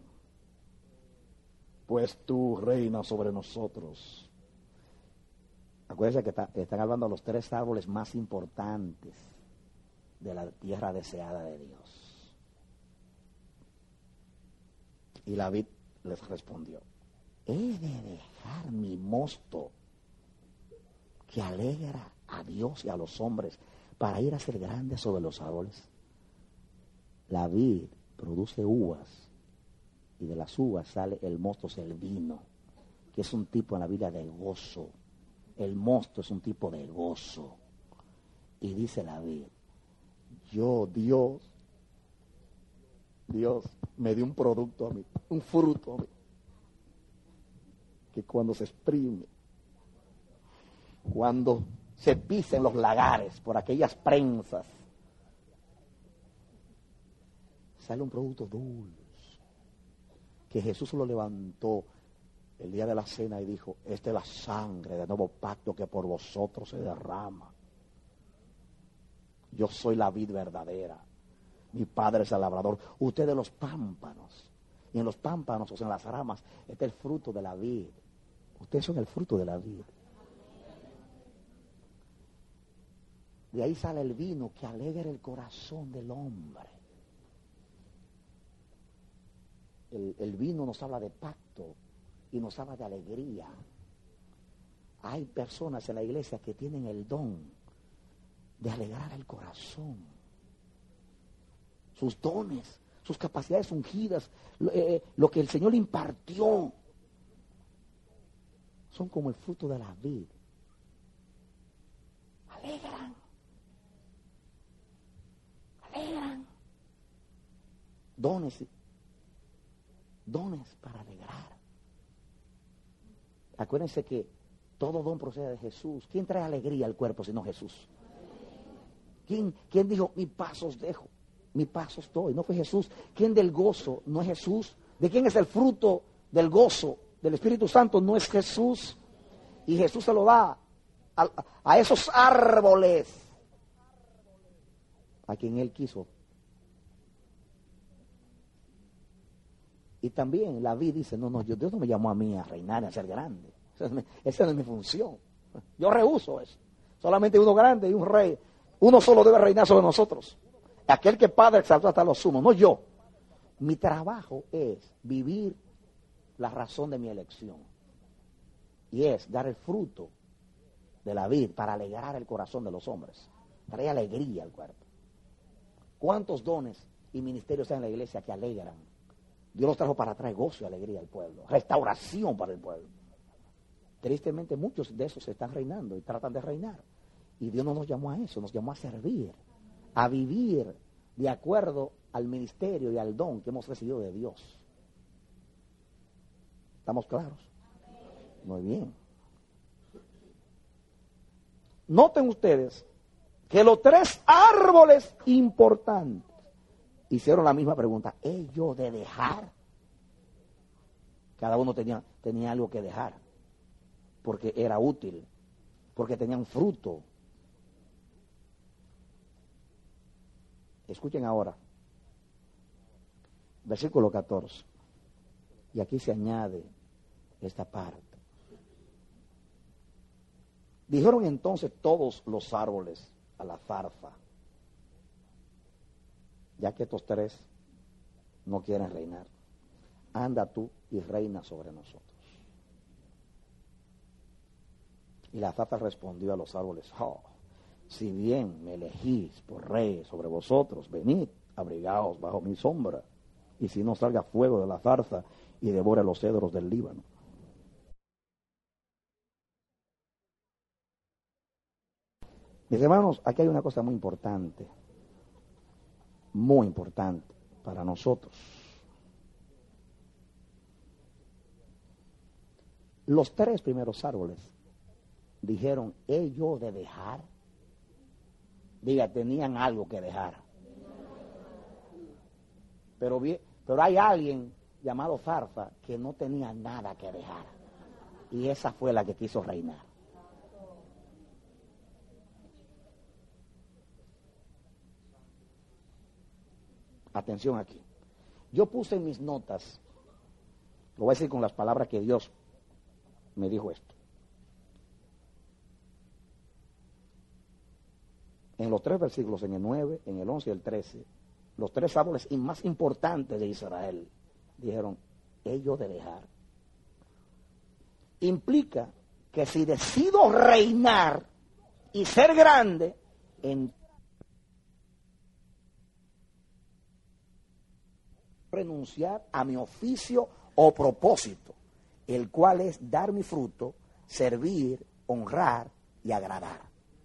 pues tú reinas sobre nosotros. Acuérdense que están hablando de los 3 árboles más importantes de la tierra deseada de Dios. Y la vid les respondió, he de dejar mi mosto que alegra a Dios y a los hombres para ir a ser grande sobre los árboles. La vid produce uvas y de las uvas sale el mosto, es el vino, que es un tipo en la Biblia de gozo. El mosto es un tipo de gozo. Y dice la vid, Dios me dio un producto a mí, un fruto a mí, que cuando se exprime, cuando se pisen los lagares por aquellas prensas, sale un producto dulce, que Jesús lo levantó el día de la cena y dijo, esta es la sangre del nuevo pacto que por vosotros se derrama. Yo soy la vid verdadera, mi padre es el labrador, ustedes los pámpanos, y en los pámpanos o sea, en las ramas está el fruto de la vid. Ustedes son el fruto de la vid. De ahí sale el vino que alegra el corazón del hombre. El vino nos habla de pacto y nos habla de alegría. Hay personas en la iglesia que tienen el don de alegrar el corazón. Sus dones, sus capacidades ungidas, lo que el Señor le impartió, son como el fruto de la vid. Alegran. Dones para alegrar. Acuérdense que todo don procede de Jesús. ¿Quién trae alegría al cuerpo sino Jesús? ¿Quién dijo, mi paz os dejo, mi paz os doy? No fue Jesús. ¿Quién del gozo? No es Jesús. ¿De quién es el fruto del gozo del Espíritu Santo? No es Jesús. Y Jesús se lo da a esos árboles a quien Él quiso. Y también la vid dice, Dios no me llamó a mí a reinar, a ser grande. Esa no es mi función. Yo rehúso eso. Solamente uno grande y un rey. Uno solo debe reinar sobre nosotros. Aquel que Padre exaltó hasta lo sumo, no yo. Mi trabajo es vivir la razón de mi elección. Y es dar el fruto de la vid para alegrar el corazón de los hombres. Trae alegría al cuerpo. ¿Cuántos dones y ministerios hay en la iglesia que alegran? Dios los trajo para traer gozo y alegría al pueblo, restauración para el pueblo. Tristemente muchos de esos están reinando y tratan de reinar. Y Dios no nos llamó a eso, nos llamó a servir, a vivir de acuerdo al ministerio y al don que hemos recibido de Dios. ¿Estamos claros? Muy bien. Noten ustedes que los 3 árboles importantes hicieron la misma pregunta. ¿Ellos de dejar? Cada uno tenía algo que dejar, porque era útil, porque tenían fruto. Escuchen ahora, versículo 14. Y aquí se añade esta parte. Dijeron entonces todos los árboles a la zarza, ya que estos 3 no quieren reinar, anda tú y reina sobre nosotros. Y la zarza respondió a los árboles, si bien me elegís por rey sobre vosotros, venid, abrigaos bajo mi sombra, y si no salga fuego de la zarza y devore los cedros del Líbano. Mis hermanos, aquí hay una cosa muy importante para nosotros. Los 3 primeros árboles dijeron, ellos de dejar. Diga, tenían algo que dejar. Pero hay alguien llamado zarza que no tenía nada que dejar. Y esa fue la que quiso reinar. Atención aquí. Yo puse en mis notas, lo voy a decir con las palabras que Dios me dijo esto. En los 3 versículos, en el 9, en el 11 y el 13, los 3 árboles más importantes de Israel dijeron, ellos de dejar. Implica que si decido reinar y ser grande, renunciar a mi oficio o propósito, el cual es dar mi fruto, servir, honrar y agradar.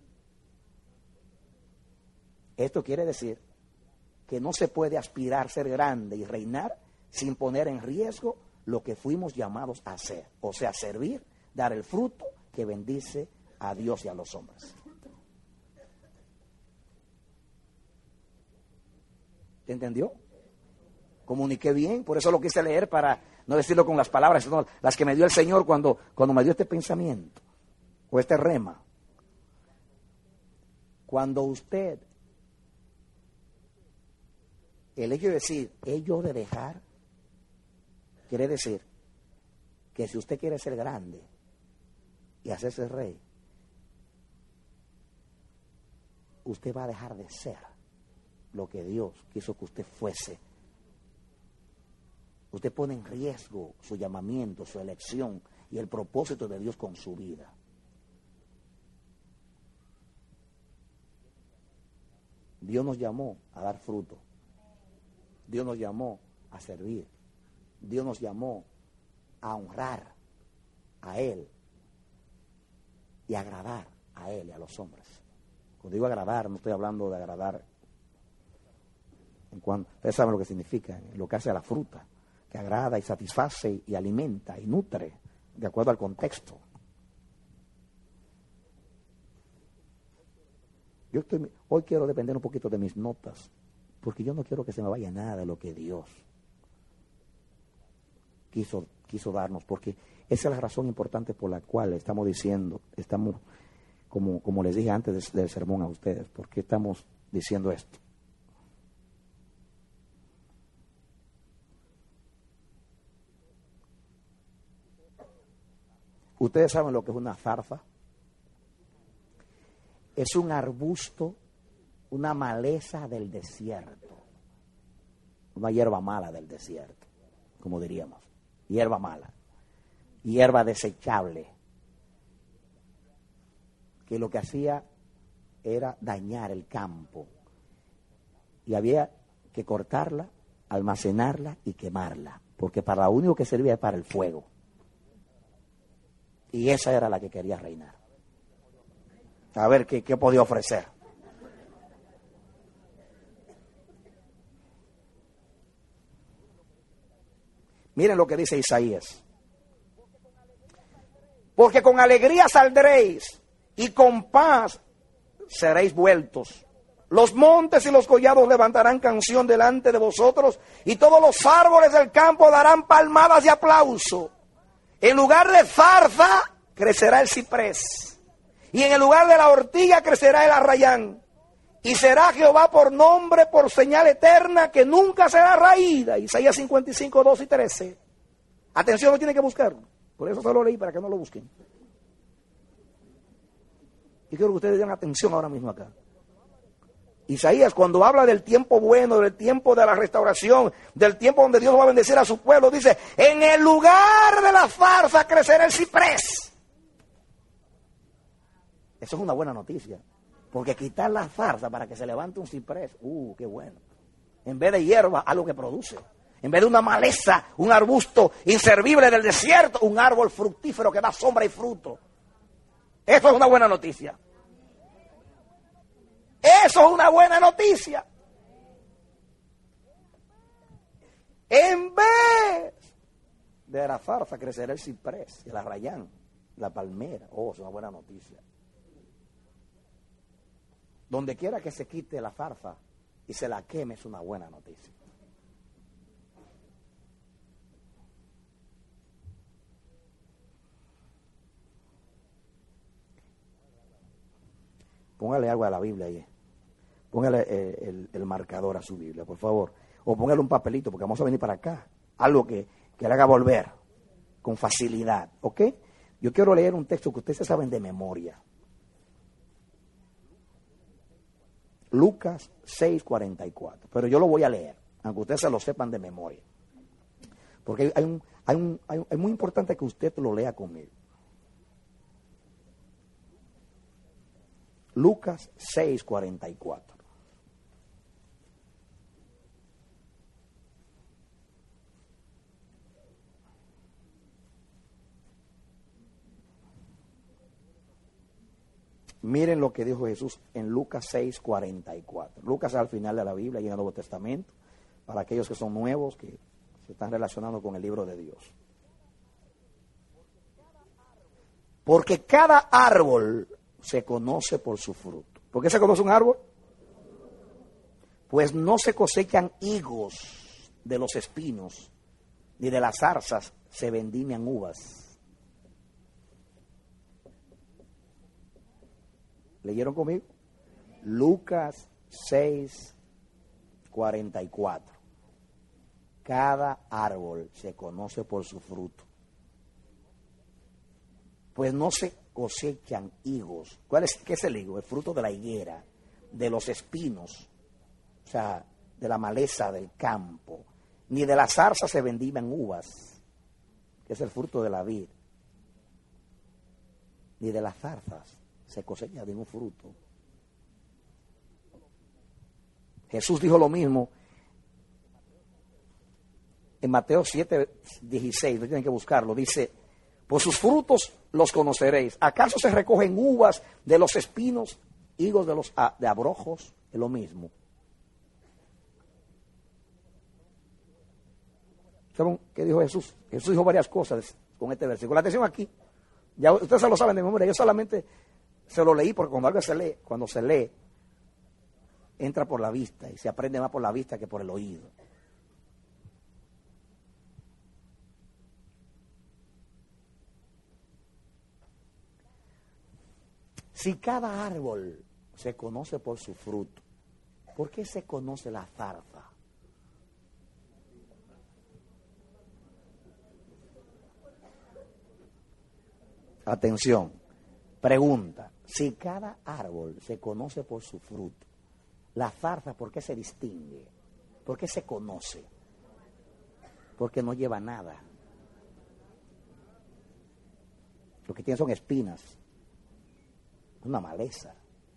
Esto quiere decir que no se puede aspirar a ser grande y reinar sin poner en riesgo lo que fuimos llamados a hacer, o sea, servir, dar el fruto que bendice a Dios y a los hombres. ¿Te entendió? Comuniqué bien, por eso lo quise leer para no decirlo con las palabras, sino las que me dio el Señor cuando me dio este pensamiento, o este rema. Cuando usted, el hecho de decir, ellos de dejar, quiere decir que si usted quiere ser grande y hacerse rey, usted va a dejar de ser lo que Dios quiso que usted fuese. Usted pone en riesgo su llamamiento, su elección y el propósito de Dios con su vida. Dios nos llamó a dar fruto. Dios nos llamó a servir. Dios nos llamó a honrar a Él y agradar a Él y a los hombres. Cuando digo agradar, no estoy hablando de agradar ustedes saben lo que significa, lo que hace a la fruta, que agrada y satisface y alimenta y nutre de acuerdo al contexto. Hoy quiero depender un poquito de mis notas, porque yo no quiero que se me vaya nada de lo que Dios quiso darnos, porque esa es la razón importante por la cual estamos diciendo, como les dije antes del sermón a ustedes, ¿por qué estamos diciendo esto? Ustedes saben lo que es una zarza. Es un arbusto, una maleza del desierto, una hierba mala del desierto, como diríamos, hierba mala, hierba desechable, que lo que hacía era dañar el campo y había que cortarla, almacenarla y quemarla, porque para lo único que servía es para el fuego. Y esa era la que quería reinar. A ver qué podía ofrecer. Miren lo que dice Isaías. Porque con alegría saldréis y con paz seréis vueltos. Los montes y los collados levantarán canción delante de vosotros y todos los árboles del campo darán palmadas de aplauso. En lugar de zarza crecerá el ciprés, y en el lugar de la ortiga crecerá el arrayán, y será Jehová por nombre, por señal eterna, que nunca será raída. Isaías 55, 2 y 13. Atención, no tiene que buscarlo, por eso se lo leí para que no lo busquen. Y quiero que ustedes den atención ahora mismo acá. Isaías, cuando habla del tiempo bueno, del tiempo de la restauración, del tiempo donde Dios va a bendecir a su pueblo, dice, en el lugar de la zarza crecerá el ciprés. Eso es una buena noticia. Porque quitar la zarza para que se levante un ciprés, qué bueno. En vez de hierba, algo que produce. En vez de una maleza, un arbusto inservible del desierto, un árbol fructífero que da sombra y fruto. Eso es una buena noticia. Eso es una buena noticia. En vez de la zarza crecerá el ciprés, el arrayán, la palmera. Es una buena noticia. Donde quiera que se quite la zarza y se la queme es una buena noticia. Póngale algo a la Biblia ahí. Póngale el marcador a su Biblia, por favor. O póngale un papelito, porque vamos a venir para acá. Algo que le haga volver con facilidad. ¿Ok? Yo quiero leer un texto que ustedes se saben de memoria. Lucas 6:44. Pero yo lo voy a leer, aunque ustedes se lo sepan de memoria. Porque es muy importante que usted lo lea conmigo. Lucas 6:44. Miren lo que dijo Jesús en Lucas 6:44. Lucas es al final de la Biblia y en el Nuevo Testamento, para aquellos que son nuevos, que se están relacionando con el libro de Dios. Porque cada árbol se conoce por su fruto. ¿Por qué se conoce un árbol? Pues no se cosechan higos de los espinos, ni de las zarzas se vendimian uvas. ¿Leyeron conmigo? Lucas 6:44. Cada árbol se conoce por su fruto. Pues no se cosechan higos. ¿Qué es el higo? El fruto de la higuera, de los espinos, o sea, de la maleza del campo. Ni de las zarzas se vendimian uvas, que es el fruto de la vid. Ni de las zarzas se cosecha ningún fruto. Jesús dijo lo mismo en Mateo 7:16, no tienen que buscarlo, dice: por sus frutos los conoceréis. ¿Acaso se recogen uvas de los espinos, higos de abrojos? Es lo mismo. ¿Saben qué dijo Jesús? Jesús dijo varias cosas con este versículo. La atención aquí. Ya ustedes se lo saben de memoria. Yo solamente se lo leí porque cuando se lee, entra por la vista y se aprende más por la vista que por el oído. Si cada árbol se conoce por su fruto, ¿por qué se conoce la zarza? Atención, pregunta: si cada árbol se conoce por su fruto, la zarza, ¿por qué se distingue? ¿Por qué se conoce? Porque no lleva nada. Lo que tiene son espinas, una maleza.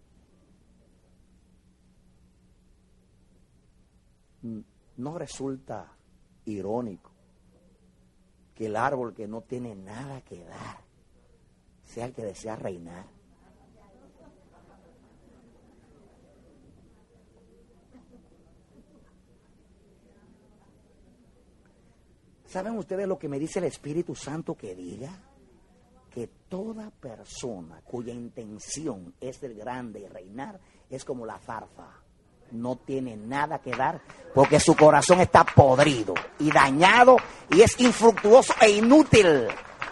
¿No resulta irónico que el árbol que no tiene nada que dar sea el que desea reinar? ¿Saben ustedes lo que me dice el Espíritu Santo que diga? Que toda persona cuya intención es ser grande y reinar es como la zarza. No tiene nada que dar porque su corazón está podrido y dañado y es infructuoso e inútil.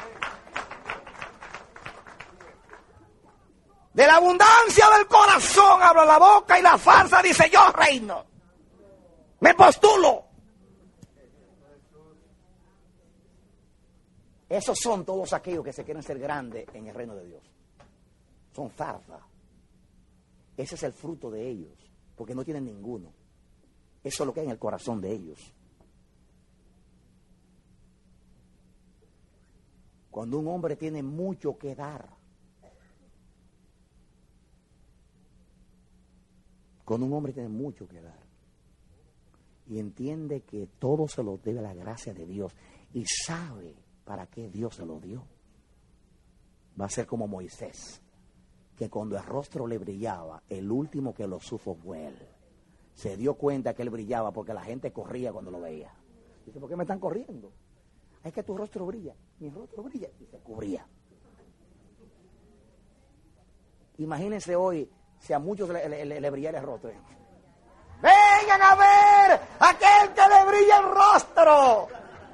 De la abundancia del corazón habla la boca y la zarza dice: yo reino, me postulo. Esos son todos aquellos que se quieren ser grandes en el reino de Dios. Son zarza. Ese es el fruto de ellos, porque no tienen ninguno. Eso es lo que hay en el corazón de ellos. Cuando un hombre tiene mucho que dar, Con un hombre tiene mucho que dar. Y entiende que todo se lo debe a la gracia de Dios. Y sabe para qué Dios se lo dio. Va a ser como Moisés, que cuando el rostro le brillaba, el último que lo supo fue él. Se dio cuenta que él brillaba porque la gente corría cuando lo veía. Dice, ¿por qué me están corriendo? Es que tu rostro brilla. Mi rostro brilla. Y se cubría. Imagínense hoy si a muchos le brillara el rostro. ¡Vengan a ver aquel que le brilla el rostro!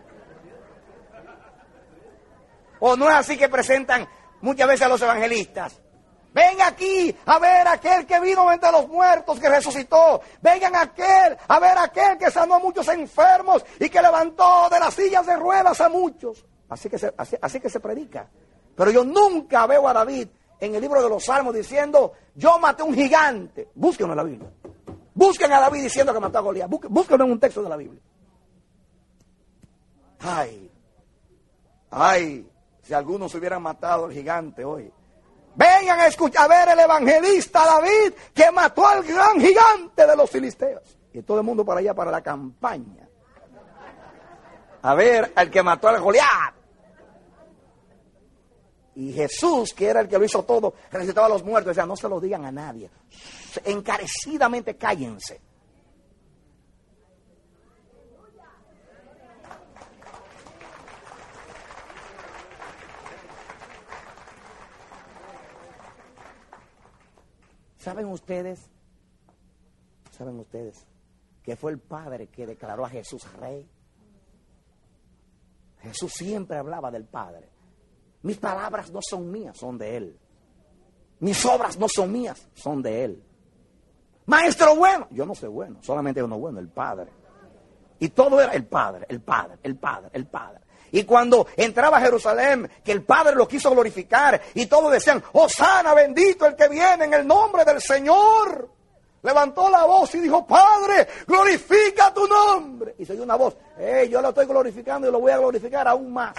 ¿O no es así que presentan muchas veces a los evangelistas? Ven aquí a ver aquel que vino entre los muertos, que resucitó. Vengan a ver aquel que sanó a muchos enfermos y que levantó de las sillas de ruedas a muchos. Así que se predica. Pero yo nunca veo a David en el libro de los Salmos diciendo, yo maté un gigante. Búsquenlo en la Biblia. Busquen a David diciendo que mató a Goliat. Búsquenlo en un texto de la Biblia. Ay, si algunos hubieran matado al gigante hoy. Vengan a escuchar, a ver el evangelista David que mató al gran gigante de los filisteos. Y todo el mundo para allá para la campaña. A ver al que mató al Goliat. Y Jesús, que era el que lo hizo todo, resucitaba a los muertos. Decía, no se lo digan a nadie. Encarecidamente cállense. ¿Saben ustedes que fue el Padre que declaró a Jesús rey? Jesús siempre hablaba del Padre. Mis palabras no son mías, son de Él. Mis obras no son mías, son de Él. Maestro bueno, yo no soy bueno, solamente uno bueno, el Padre. Y todo era el Padre, el Padre, el Padre, el Padre. Y cuando entraba a Jerusalén, que el Padre lo quiso glorificar, y todos decían, Hosana, bendito el que viene en el nombre del Señor. Levantó la voz y dijo, Padre, glorifica tu nombre. Y se oyó una voz, yo lo estoy glorificando y lo voy a glorificar aún más.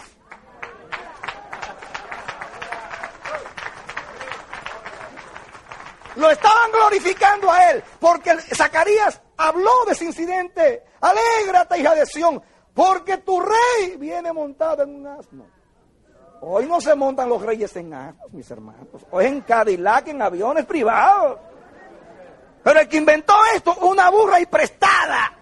Lo estaban glorificando a él, porque Zacarías habló de ese incidente. Alégrate, hija de Sión, porque tu rey viene montado en un asno. Hoy no se montan los reyes en asnos, mis hermanos. Hoy en Cadillac, en aviones privados. Pero el que inventó esto, una burra y prestada.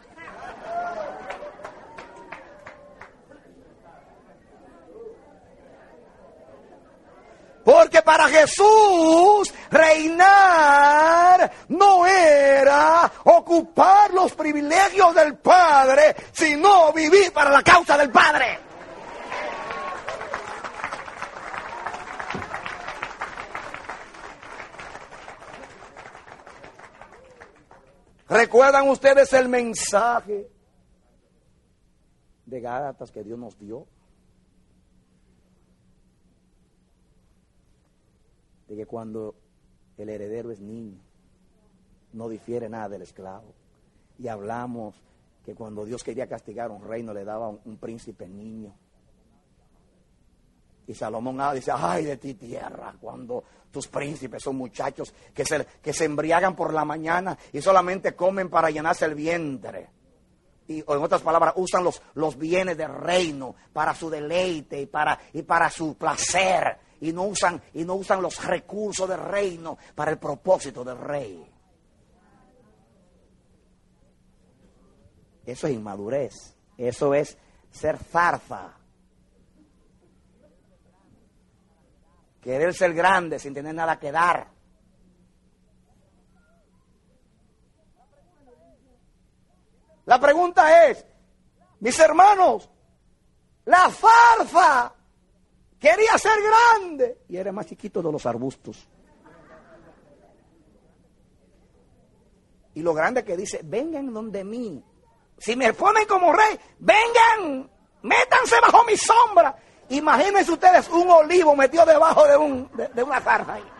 Porque para Jesús reinar no era ocupar los privilegios del Padre, sino vivir para la causa del Padre. ¿Recuerdan ustedes el mensaje de Gálatas que Dios nos dio? De que cuando el heredero es niño, no difiere nada del esclavo. Y hablamos que cuando Dios quería castigar un reino, le daba un príncipe niño. Y Salomón dice, ay de ti tierra, cuando tus príncipes son muchachos que se embriagan por la mañana y solamente comen para llenarse el vientre. O en otras palabras, usan los bienes del reino para su deleite y para su placer. Y no usan los recursos del reino para el propósito del rey. Eso es inmadurez. Eso es ser zarza. Querer ser grande sin tener nada que dar. La pregunta es, mis hermanos, la zarza quería ser grande y era más chiquito de los arbustos. Y lo grande que dice, vengan donde mí. Si me ponen como rey, vengan, métanse bajo mi sombra. Imagínense ustedes un olivo metido debajo de una zarza ahí.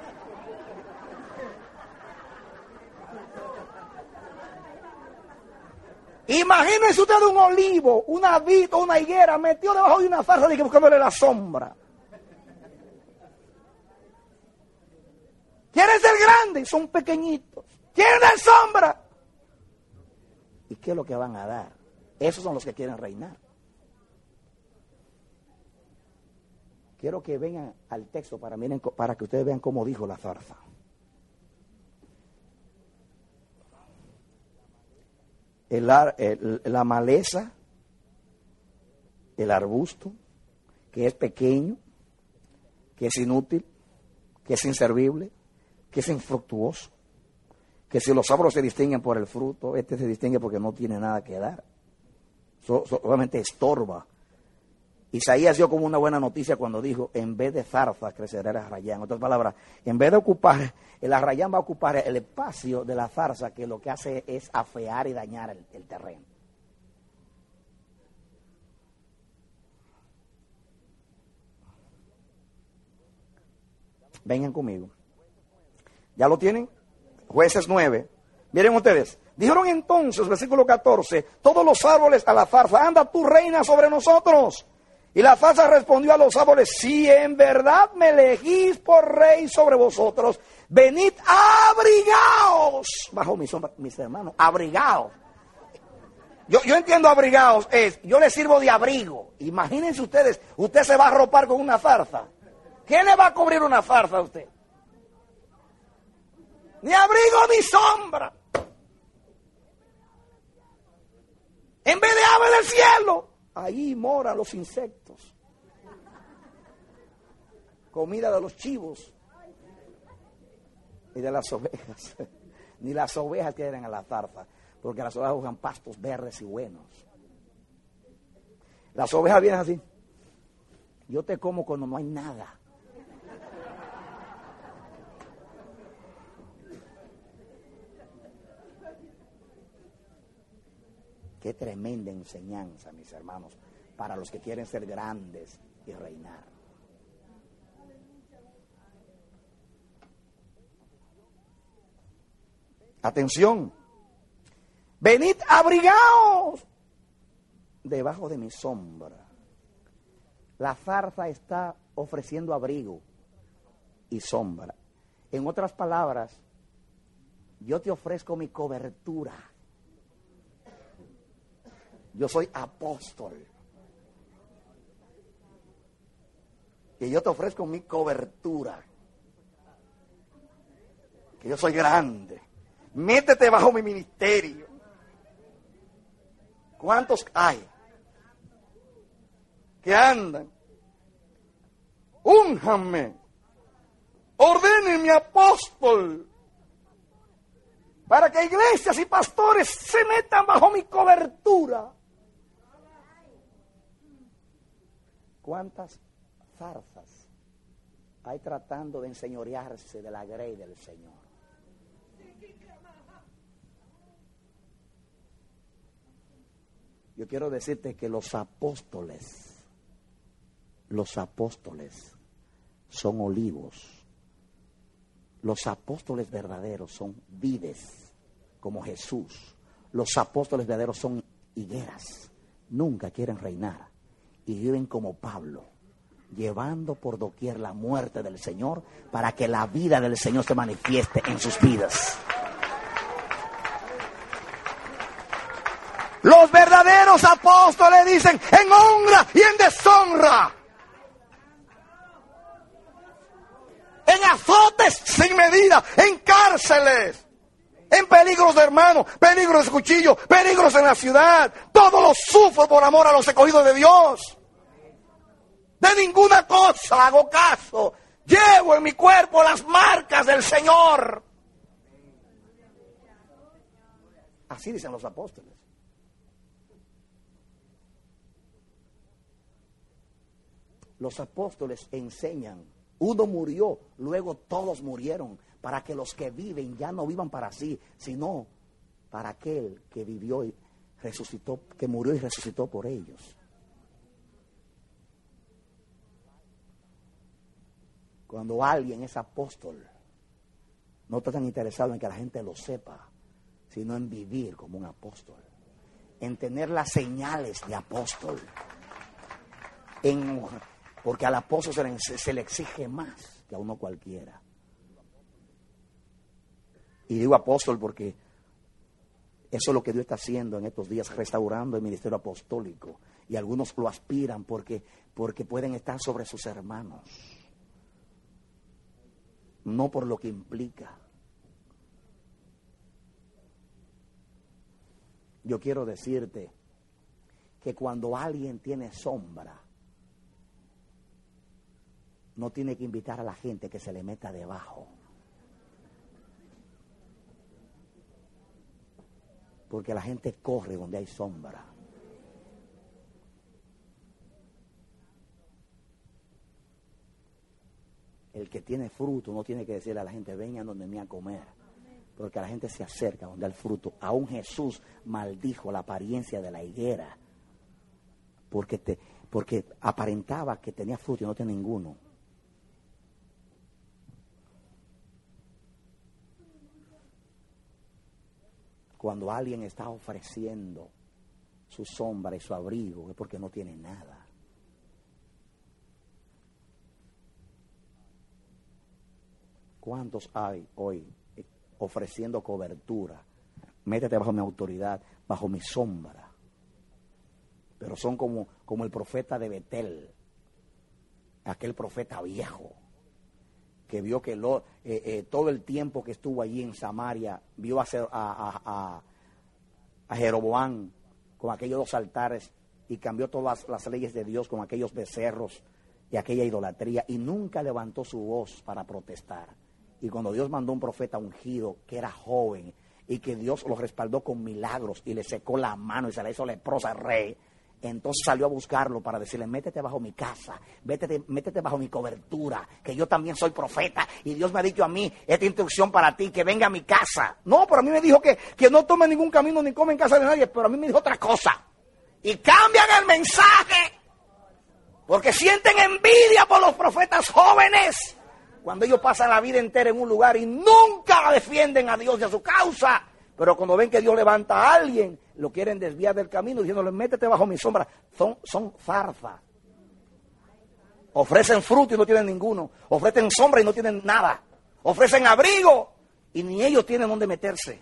Imagínense ustedes un olivo, una vid o una higuera metido debajo de una zarza y buscándole la sombra. Quieren ser grandes, son pequeñitos. quieren dar sombra. ¿Y qué es lo que van a dar? Esos son los que quieren reinar. Quiero que vengan al texto para que ustedes vean cómo dijo la zarza. La maleza, el arbusto, que es pequeño, que es inútil, que es inservible, que es infructuoso, que si los árboles se distinguen por el fruto, este se distingue porque no tiene nada que dar. Solamente estorba. Isaías dio como una buena noticia cuando dijo, en vez de zarza crecerá el arrayán. En otras palabras, en vez de ocupar, el arrayán va a ocupar el espacio de la zarza, que lo que hace es afear y dañar el terreno. Vengan conmigo. ¿Ya lo tienen? Jueces 9. Miren ustedes. Dijeron entonces, versículo 14, todos los árboles a la zarza, anda tú reina sobre nosotros. Y la zarza respondió a los árboles, si en verdad me elegís por rey sobre vosotros, venid abrigaos bajo mi sombra. Mis hermanos, abrigaos. Yo entiendo abrigaos, yo les sirvo de abrigo. Imagínense ustedes, usted se va a arropar con una zarza. ¿Qué le va a cubrir una zarza a usted? Ni abrigo ni sombra. En vez de ave del cielo, ahí moran los insectos. Comida de los chivos y de las ovejas. Ni las ovejas quieren a la zarza, porque las ovejas buscan pastos verdes y buenos. Las ovejas vienen así. Yo te como cuando no hay nada. Qué tremenda enseñanza, mis hermanos, para los que quieren ser grandes y reinar. Atención. Venid abrigaos debajo de mi sombra. La zarza está ofreciendo abrigo y sombra. En otras palabras, yo te ofrezco mi cobertura. Yo soy apóstol. Y yo te ofrezco mi cobertura. Que yo soy grande. Métete bajo mi ministerio. ¿Cuántos hay que andan? Únjanme. Ordenen mi apóstol. Para que iglesias y pastores se metan bajo mi cobertura. ¿Cuántas zarzas hay tratando de enseñorearse de la grey del Señor? Yo quiero decirte que los apóstoles son olivos. Los apóstoles verdaderos son vides, como Jesús. Los apóstoles verdaderos son higueras. Nunca quieren reinar. Y viven como Pablo, llevando por doquier la muerte del Señor para que la vida del Señor se manifieste en sus vidas. Los verdaderos apóstoles dicen en honra y en deshonra, en azotes sin medida, en cárceles, en peligros de hermano, peligros de cuchillo, peligros en la ciudad. Todo lo sufro por amor a los escogidos de Dios. De ninguna cosa hago caso. Llevo en mi cuerpo las marcas del Señor. Así dicen los apóstoles. Los apóstoles enseñan. Uno murió, luego todos murieron, para que los que viven ya no vivan para sí, sino para aquel que vivió y resucitó, que murió y resucitó por ellos. Cuando alguien es apóstol, no está tan interesado en que la gente lo sepa, sino en vivir como un apóstol, en tener las señales de apóstol, porque al apóstol se le exige más que a uno cualquiera. Y digo apóstol porque eso es lo que Dios está haciendo en estos días, restaurando el ministerio apostólico. Y algunos lo aspiran porque pueden estar sobre sus hermanos. No por lo que implica. Yo quiero decirte que cuando alguien tiene sombra, no tiene que invitar a la gente que se le meta debajo. Porque la gente corre donde hay sombra. El que tiene fruto no tiene que decirle a la gente, vengan donde mí a comer. Porque la gente se acerca donde hay fruto. Aún Jesús maldijo la apariencia de la higuera. Porque aparentaba que tenía fruto y no tenía ninguno. Cuando alguien está ofreciendo su sombra y su abrigo es porque no tiene nada. ¿Cuántos hay hoy ofreciendo cobertura? Métete bajo mi autoridad, bajo mi sombra. Pero son como el profeta de Betel, aquel profeta viejo, que vio que todo el tiempo que estuvo allí en Samaria, vio a Jeroboam con aquellos dos altares y cambió todas las leyes de Dios con aquellos becerros y aquella idolatría, y nunca levantó su voz para protestar. Y cuando Dios mandó un profeta ungido que era joven y que Dios lo respaldó con milagros y le secó la mano y se la hizo leprosa al rey, entonces salió a buscarlo para decirle, métete bajo mi casa, métete bajo mi cobertura, que yo también soy profeta y Dios me ha dicho a mí esta instrucción para ti, que venga a mi casa. No, pero a mí me dijo que no tome ningún camino ni come en casa de nadie, pero a mí me dijo otra cosa. Y cambian el mensaje porque sienten envidia por los profetas jóvenes. Cuando ellos pasan la vida entera en un lugar y nunca defienden a Dios y a su causa, pero cuando ven que Dios levanta a alguien, lo quieren desviar del camino diciéndole, métete bajo mi sombra. Son zarzas. Ofrecen fruto y no tienen ninguno. Ofrecen sombra y no tienen nada. Ofrecen abrigo y ni ellos tienen dónde meterse.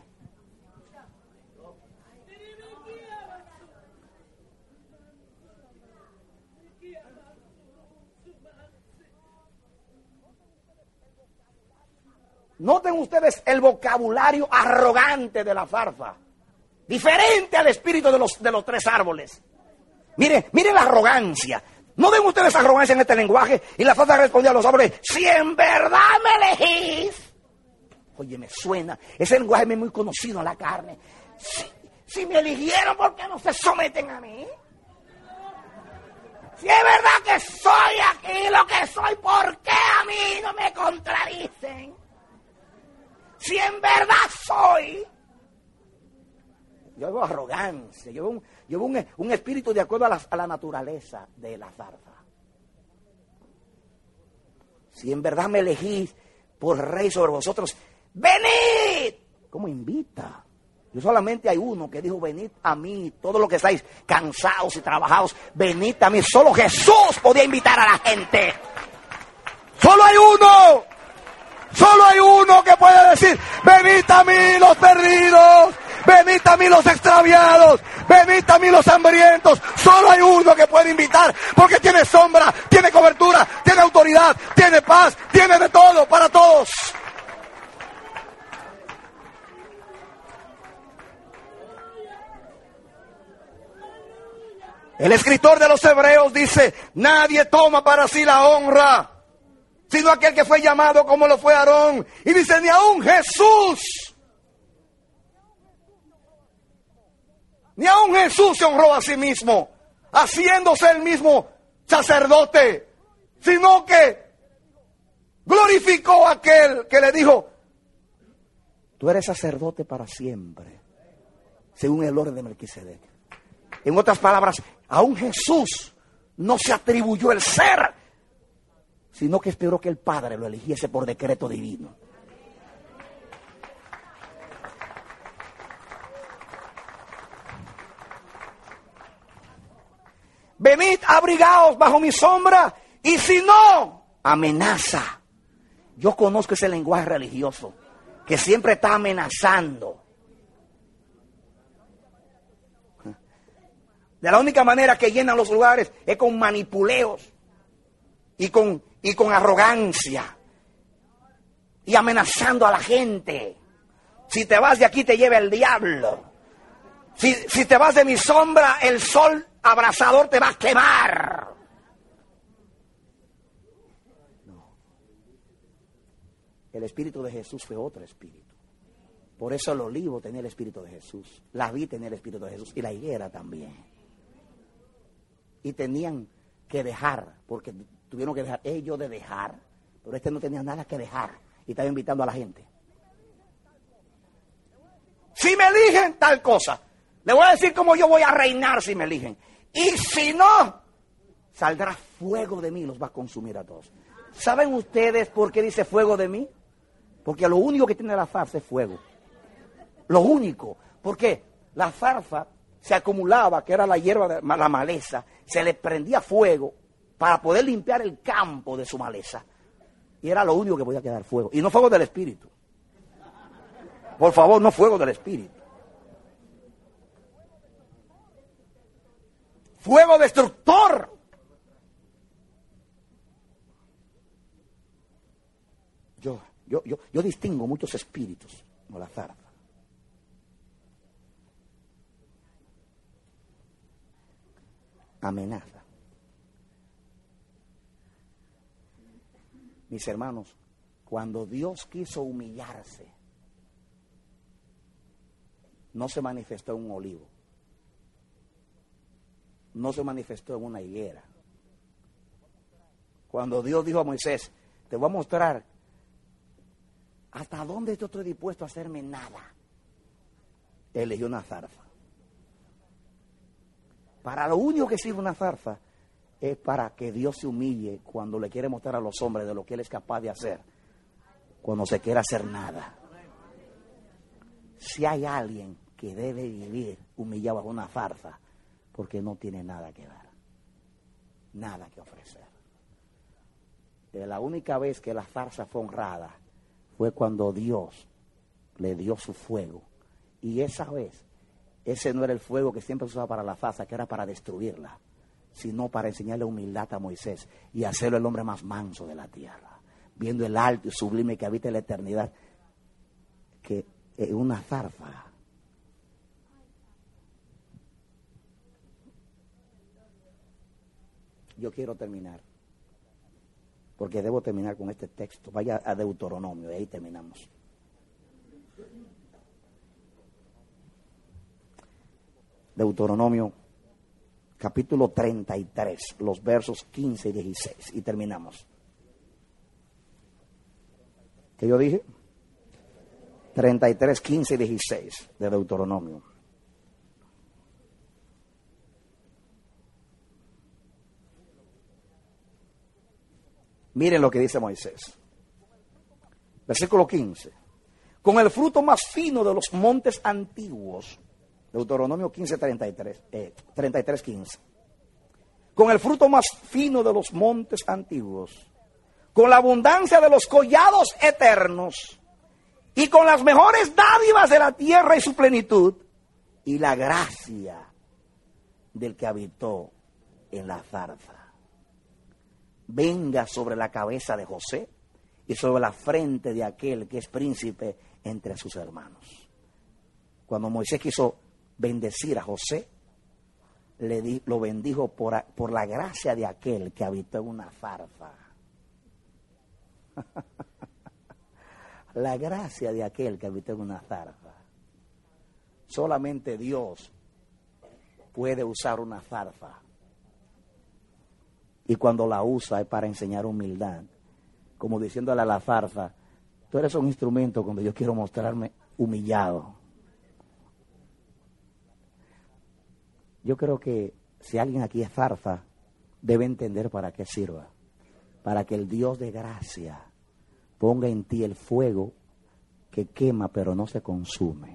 Noten ustedes el vocabulario arrogante de la zarza, diferente al espíritu de los tres árboles. Miren la arrogancia. ¿No ven ustedes arrogancia en este lenguaje? Y la zarza respondió a los árboles, si en verdad me elegís. Oye, me suena, ese lenguaje me es muy conocido en la carne. Si me eligieron, ¿por qué no se someten a mí? Si es verdad que soy aquí lo que soy, ¿por qué a mí no me contradicen? Si en verdad soy. Yo veo arrogancia, yo veo un espíritu de acuerdo a la naturaleza de la zarza. Si en verdad me elegís por rey sobre vosotros, venid. ¿Cómo invita? Yo solamente hay uno que dijo, venid a mí, todos los que estáis cansados y trabajados, venid a mí. Solo Jesús podía invitar a la gente. Solo hay uno. Solo hay uno que puede decir, venid a mí los perdidos, venid a mí los extraviados, venid a mí los hambrientos. Solo hay uno que puede invitar, porque tiene sombra, tiene cobertura, tiene autoridad, tiene paz, tiene de todo para todos. El escritor de los Hebreos dice, nadie toma para sí la honra, sino aquel que fue llamado como lo fue Aarón. Y dice, ni aún Jesús se honró a sí mismo, haciéndose el mismo sacerdote, sino que glorificó a aquel que le dijo, tú eres sacerdote para siempre, según el orden de Melquisedec. En otras palabras, aún Jesús no se atribuyó el ser, sino que esperó que el Padre lo eligiese por decreto divino. Venid, abrigaos bajo mi sombra, y si no, amenaza. Yo conozco ese lenguaje religioso. que siempre está amenazando. De la única manera que llenan los lugares es con manipuleos y con arrogancia y amenazando a la gente. Si te vas de aquí te lleva el diablo. Si te vas de mi sombra, el sol abrasador te va a quemar. No. El Espíritu de Jesús fue otro espíritu. Por eso el olivo tenía el Espíritu de Jesús. La vid tenía el Espíritu de Jesús. Y la higuera también. Y tenían que dejar, porque tuvieron que dejar, ellos de dejar, pero no tenía nada que dejar, y estaba invitando a la gente. Si me eligen, tal cosa. Le voy a decir cómo yo voy a reinar si me eligen. Y si no, saldrá fuego de mí y los va a consumir a todos. ¿Saben ustedes por qué dice fuego de mí? Porque lo único que tiene la zarza es fuego. Lo único. ¿Por qué? La zarza se acumulaba, que era la hierba, la maleza, se le prendía fuego para poder limpiar el campo de su maleza. Y era lo único que podía quedar, fuego. Y no fuego del Espíritu. Por favor, no fuego del Espíritu. Fuego destructor. Yo distingo muchos espíritus, como la zarza. Amenaza. Mis hermanos, cuando Dios quiso humillarse, no se manifestó en un olivo, no se manifestó en una higuera. Cuando Dios dijo a Moisés, te voy a mostrar hasta dónde yo estoy dispuesto a hacerme nada, eligió una zarza. Para lo único que sirve una zarza es para que Dios se humille cuando le quiere mostrar a los hombres de lo que Él es capaz de hacer, cuando se quiere hacer nada. Si hay alguien que debe vivir humillado bajo una zarza, porque no tiene nada que dar, nada que ofrecer. La única vez que la zarza fue honrada fue cuando Dios le dio su fuego, y esa vez ese no era el fuego que siempre se usaba para la zarza, que era para destruirla, sino para enseñarle humildad a Moisés y hacerlo el hombre más manso de la tierra, viendo el alto y sublime que habita en la eternidad, que es una zarza. Yo quiero terminar, porque debo terminar con este texto. Vaya a Deuteronomio, y ahí terminamos. Deuteronomio, capítulo 33, los versos 15 y 16, y terminamos. ¿Qué yo dije? 33, 15 y 16 de Deuteronomio. Miren lo que dice Moisés. Versículo 15. Con el fruto más fino de los montes antiguos. Deuteronomio 15, 33, 15. Con el fruto más fino de los montes antiguos. Con la abundancia de los collados eternos. Y con las mejores dádivas de la tierra y su plenitud. Y la gracia del que habitó en la zarza. Venga sobre la cabeza de José y sobre la frente de aquel que es príncipe entre sus hermanos. Cuando Moisés quiso bendecir a José, lo bendijo por la gracia de aquel que habitó en una zarza. La gracia de aquel que habitó en una zarza. Solamente Dios puede usar una zarza. Y cuando la usa es para enseñar humildad. Como diciéndole a la zarza, tú eres un instrumento cuando yo quiero mostrarme humillado. Yo creo que si alguien aquí es zarza, debe entender para qué sirva. Para que el Dios de gracia ponga en ti el fuego que quema pero no se consume.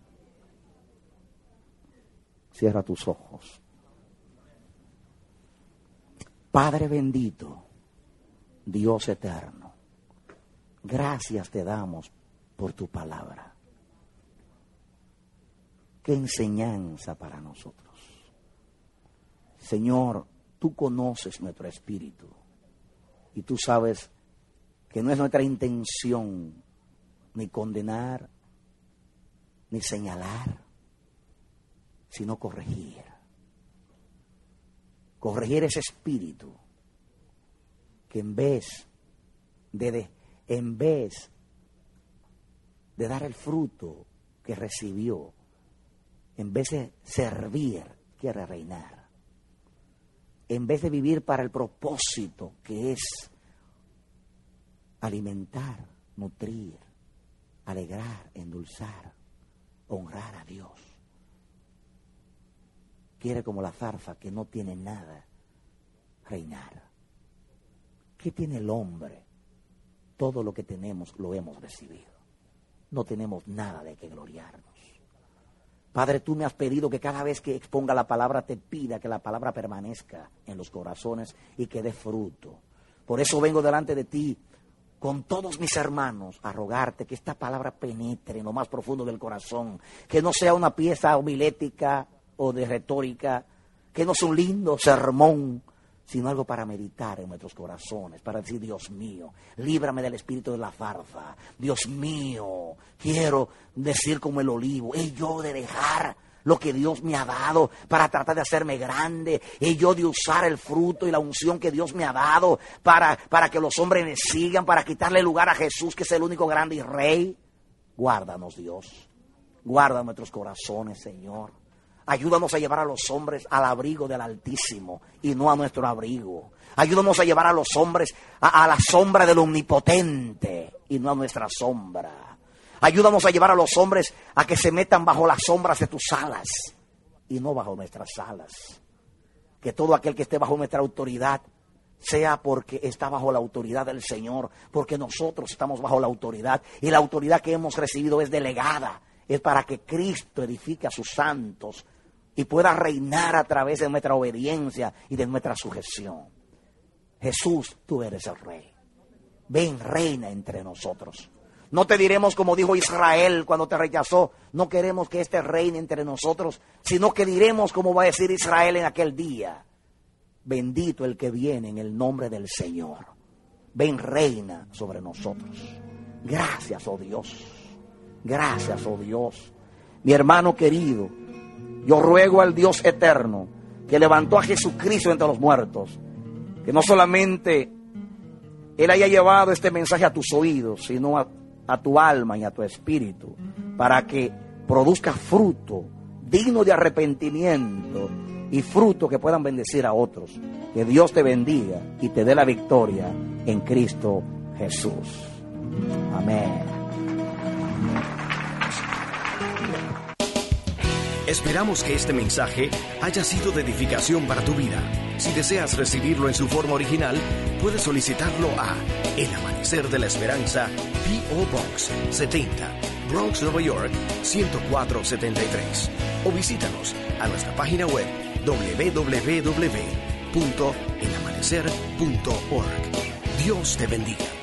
Cierra tus ojos. Padre bendito, Dios eterno, gracias te damos por tu palabra. Qué enseñanza para nosotros. Señor, tú conoces nuestro espíritu y tú sabes que no es nuestra intención ni condenar, ni señalar, sino corregir. Corregir ese espíritu que en vez de dar el fruto que recibió, en vez de servir, quiere reinar. En vez de vivir para el propósito que es alimentar, nutrir, alegrar, endulzar, honrar a Dios. Quiere como la zarza que no tiene nada, reinar. ¿Qué tiene el hombre? Todo lo que tenemos lo hemos recibido. No tenemos nada de que gloriarnos. Padre, tú me has pedido que cada vez que exponga la palabra te pida que la palabra permanezca en los corazones y que dé fruto. Por eso vengo delante de ti con todos mis hermanos a rogarte que esta palabra penetre en lo más profundo del corazón, que no sea una pieza homilética o de retórica, que no sea un lindo sermón, sino algo para meditar en nuestros corazones, para decir, Dios mío, líbrame del espíritu de la farsa. Dios mío, quiero decir como el olivo, he yo de dejar lo que Dios me ha dado para tratar de hacerme grande, he yo de usar el fruto y la unción que Dios me ha dado para que los hombres me sigan, para quitarle lugar a Jesús, que es el único grande y rey. Guárdanos, Dios, guarda nuestros corazones, Señor. Ayúdanos a llevar a los hombres al abrigo del Altísimo y no a nuestro abrigo. Ayúdanos a llevar a los hombres a la sombra del Omnipotente y no a nuestra sombra. Ayúdanos a llevar a los hombres a que se metan bajo las sombras de tus alas y no bajo nuestras alas. Que todo aquel que esté bajo nuestra autoridad sea porque está bajo la autoridad del Señor, porque nosotros estamos bajo la autoridad y la autoridad que hemos recibido es delegada. Es para que Cristo edifique a sus santos y pueda reinar a través de nuestra obediencia y de nuestra sujeción. Jesús, tú eres el Rey. Ven, reina entre nosotros. No te diremos como dijo Israel cuando te rechazó, no queremos que este reine entre nosotros, sino que diremos como va a decir Israel en aquel día. Bendito el que viene en el nombre del Señor. Ven, reina sobre nosotros. Gracias, oh Dios. Gracias, oh Dios. Mi hermano querido, yo ruego al Dios eterno que levantó a Jesucristo entre los muertos, que no solamente Él haya llevado este mensaje a tus oídos, sino a tu alma y a tu espíritu, para que produzca fruto digno de arrepentimiento y fruto que puedan bendecir a otros. Que Dios te bendiga y te dé la victoria en Cristo Jesús. Amén. Esperamos que este mensaje haya sido de edificación para tu vida. Si deseas recibirlo en su forma original, puedes solicitarlo a El Amanecer de la Esperanza, P.O. Box 70, Bronx, Nueva York 10473. O visítanos a nuestra página web www.elamanecer.org. Dios te bendiga.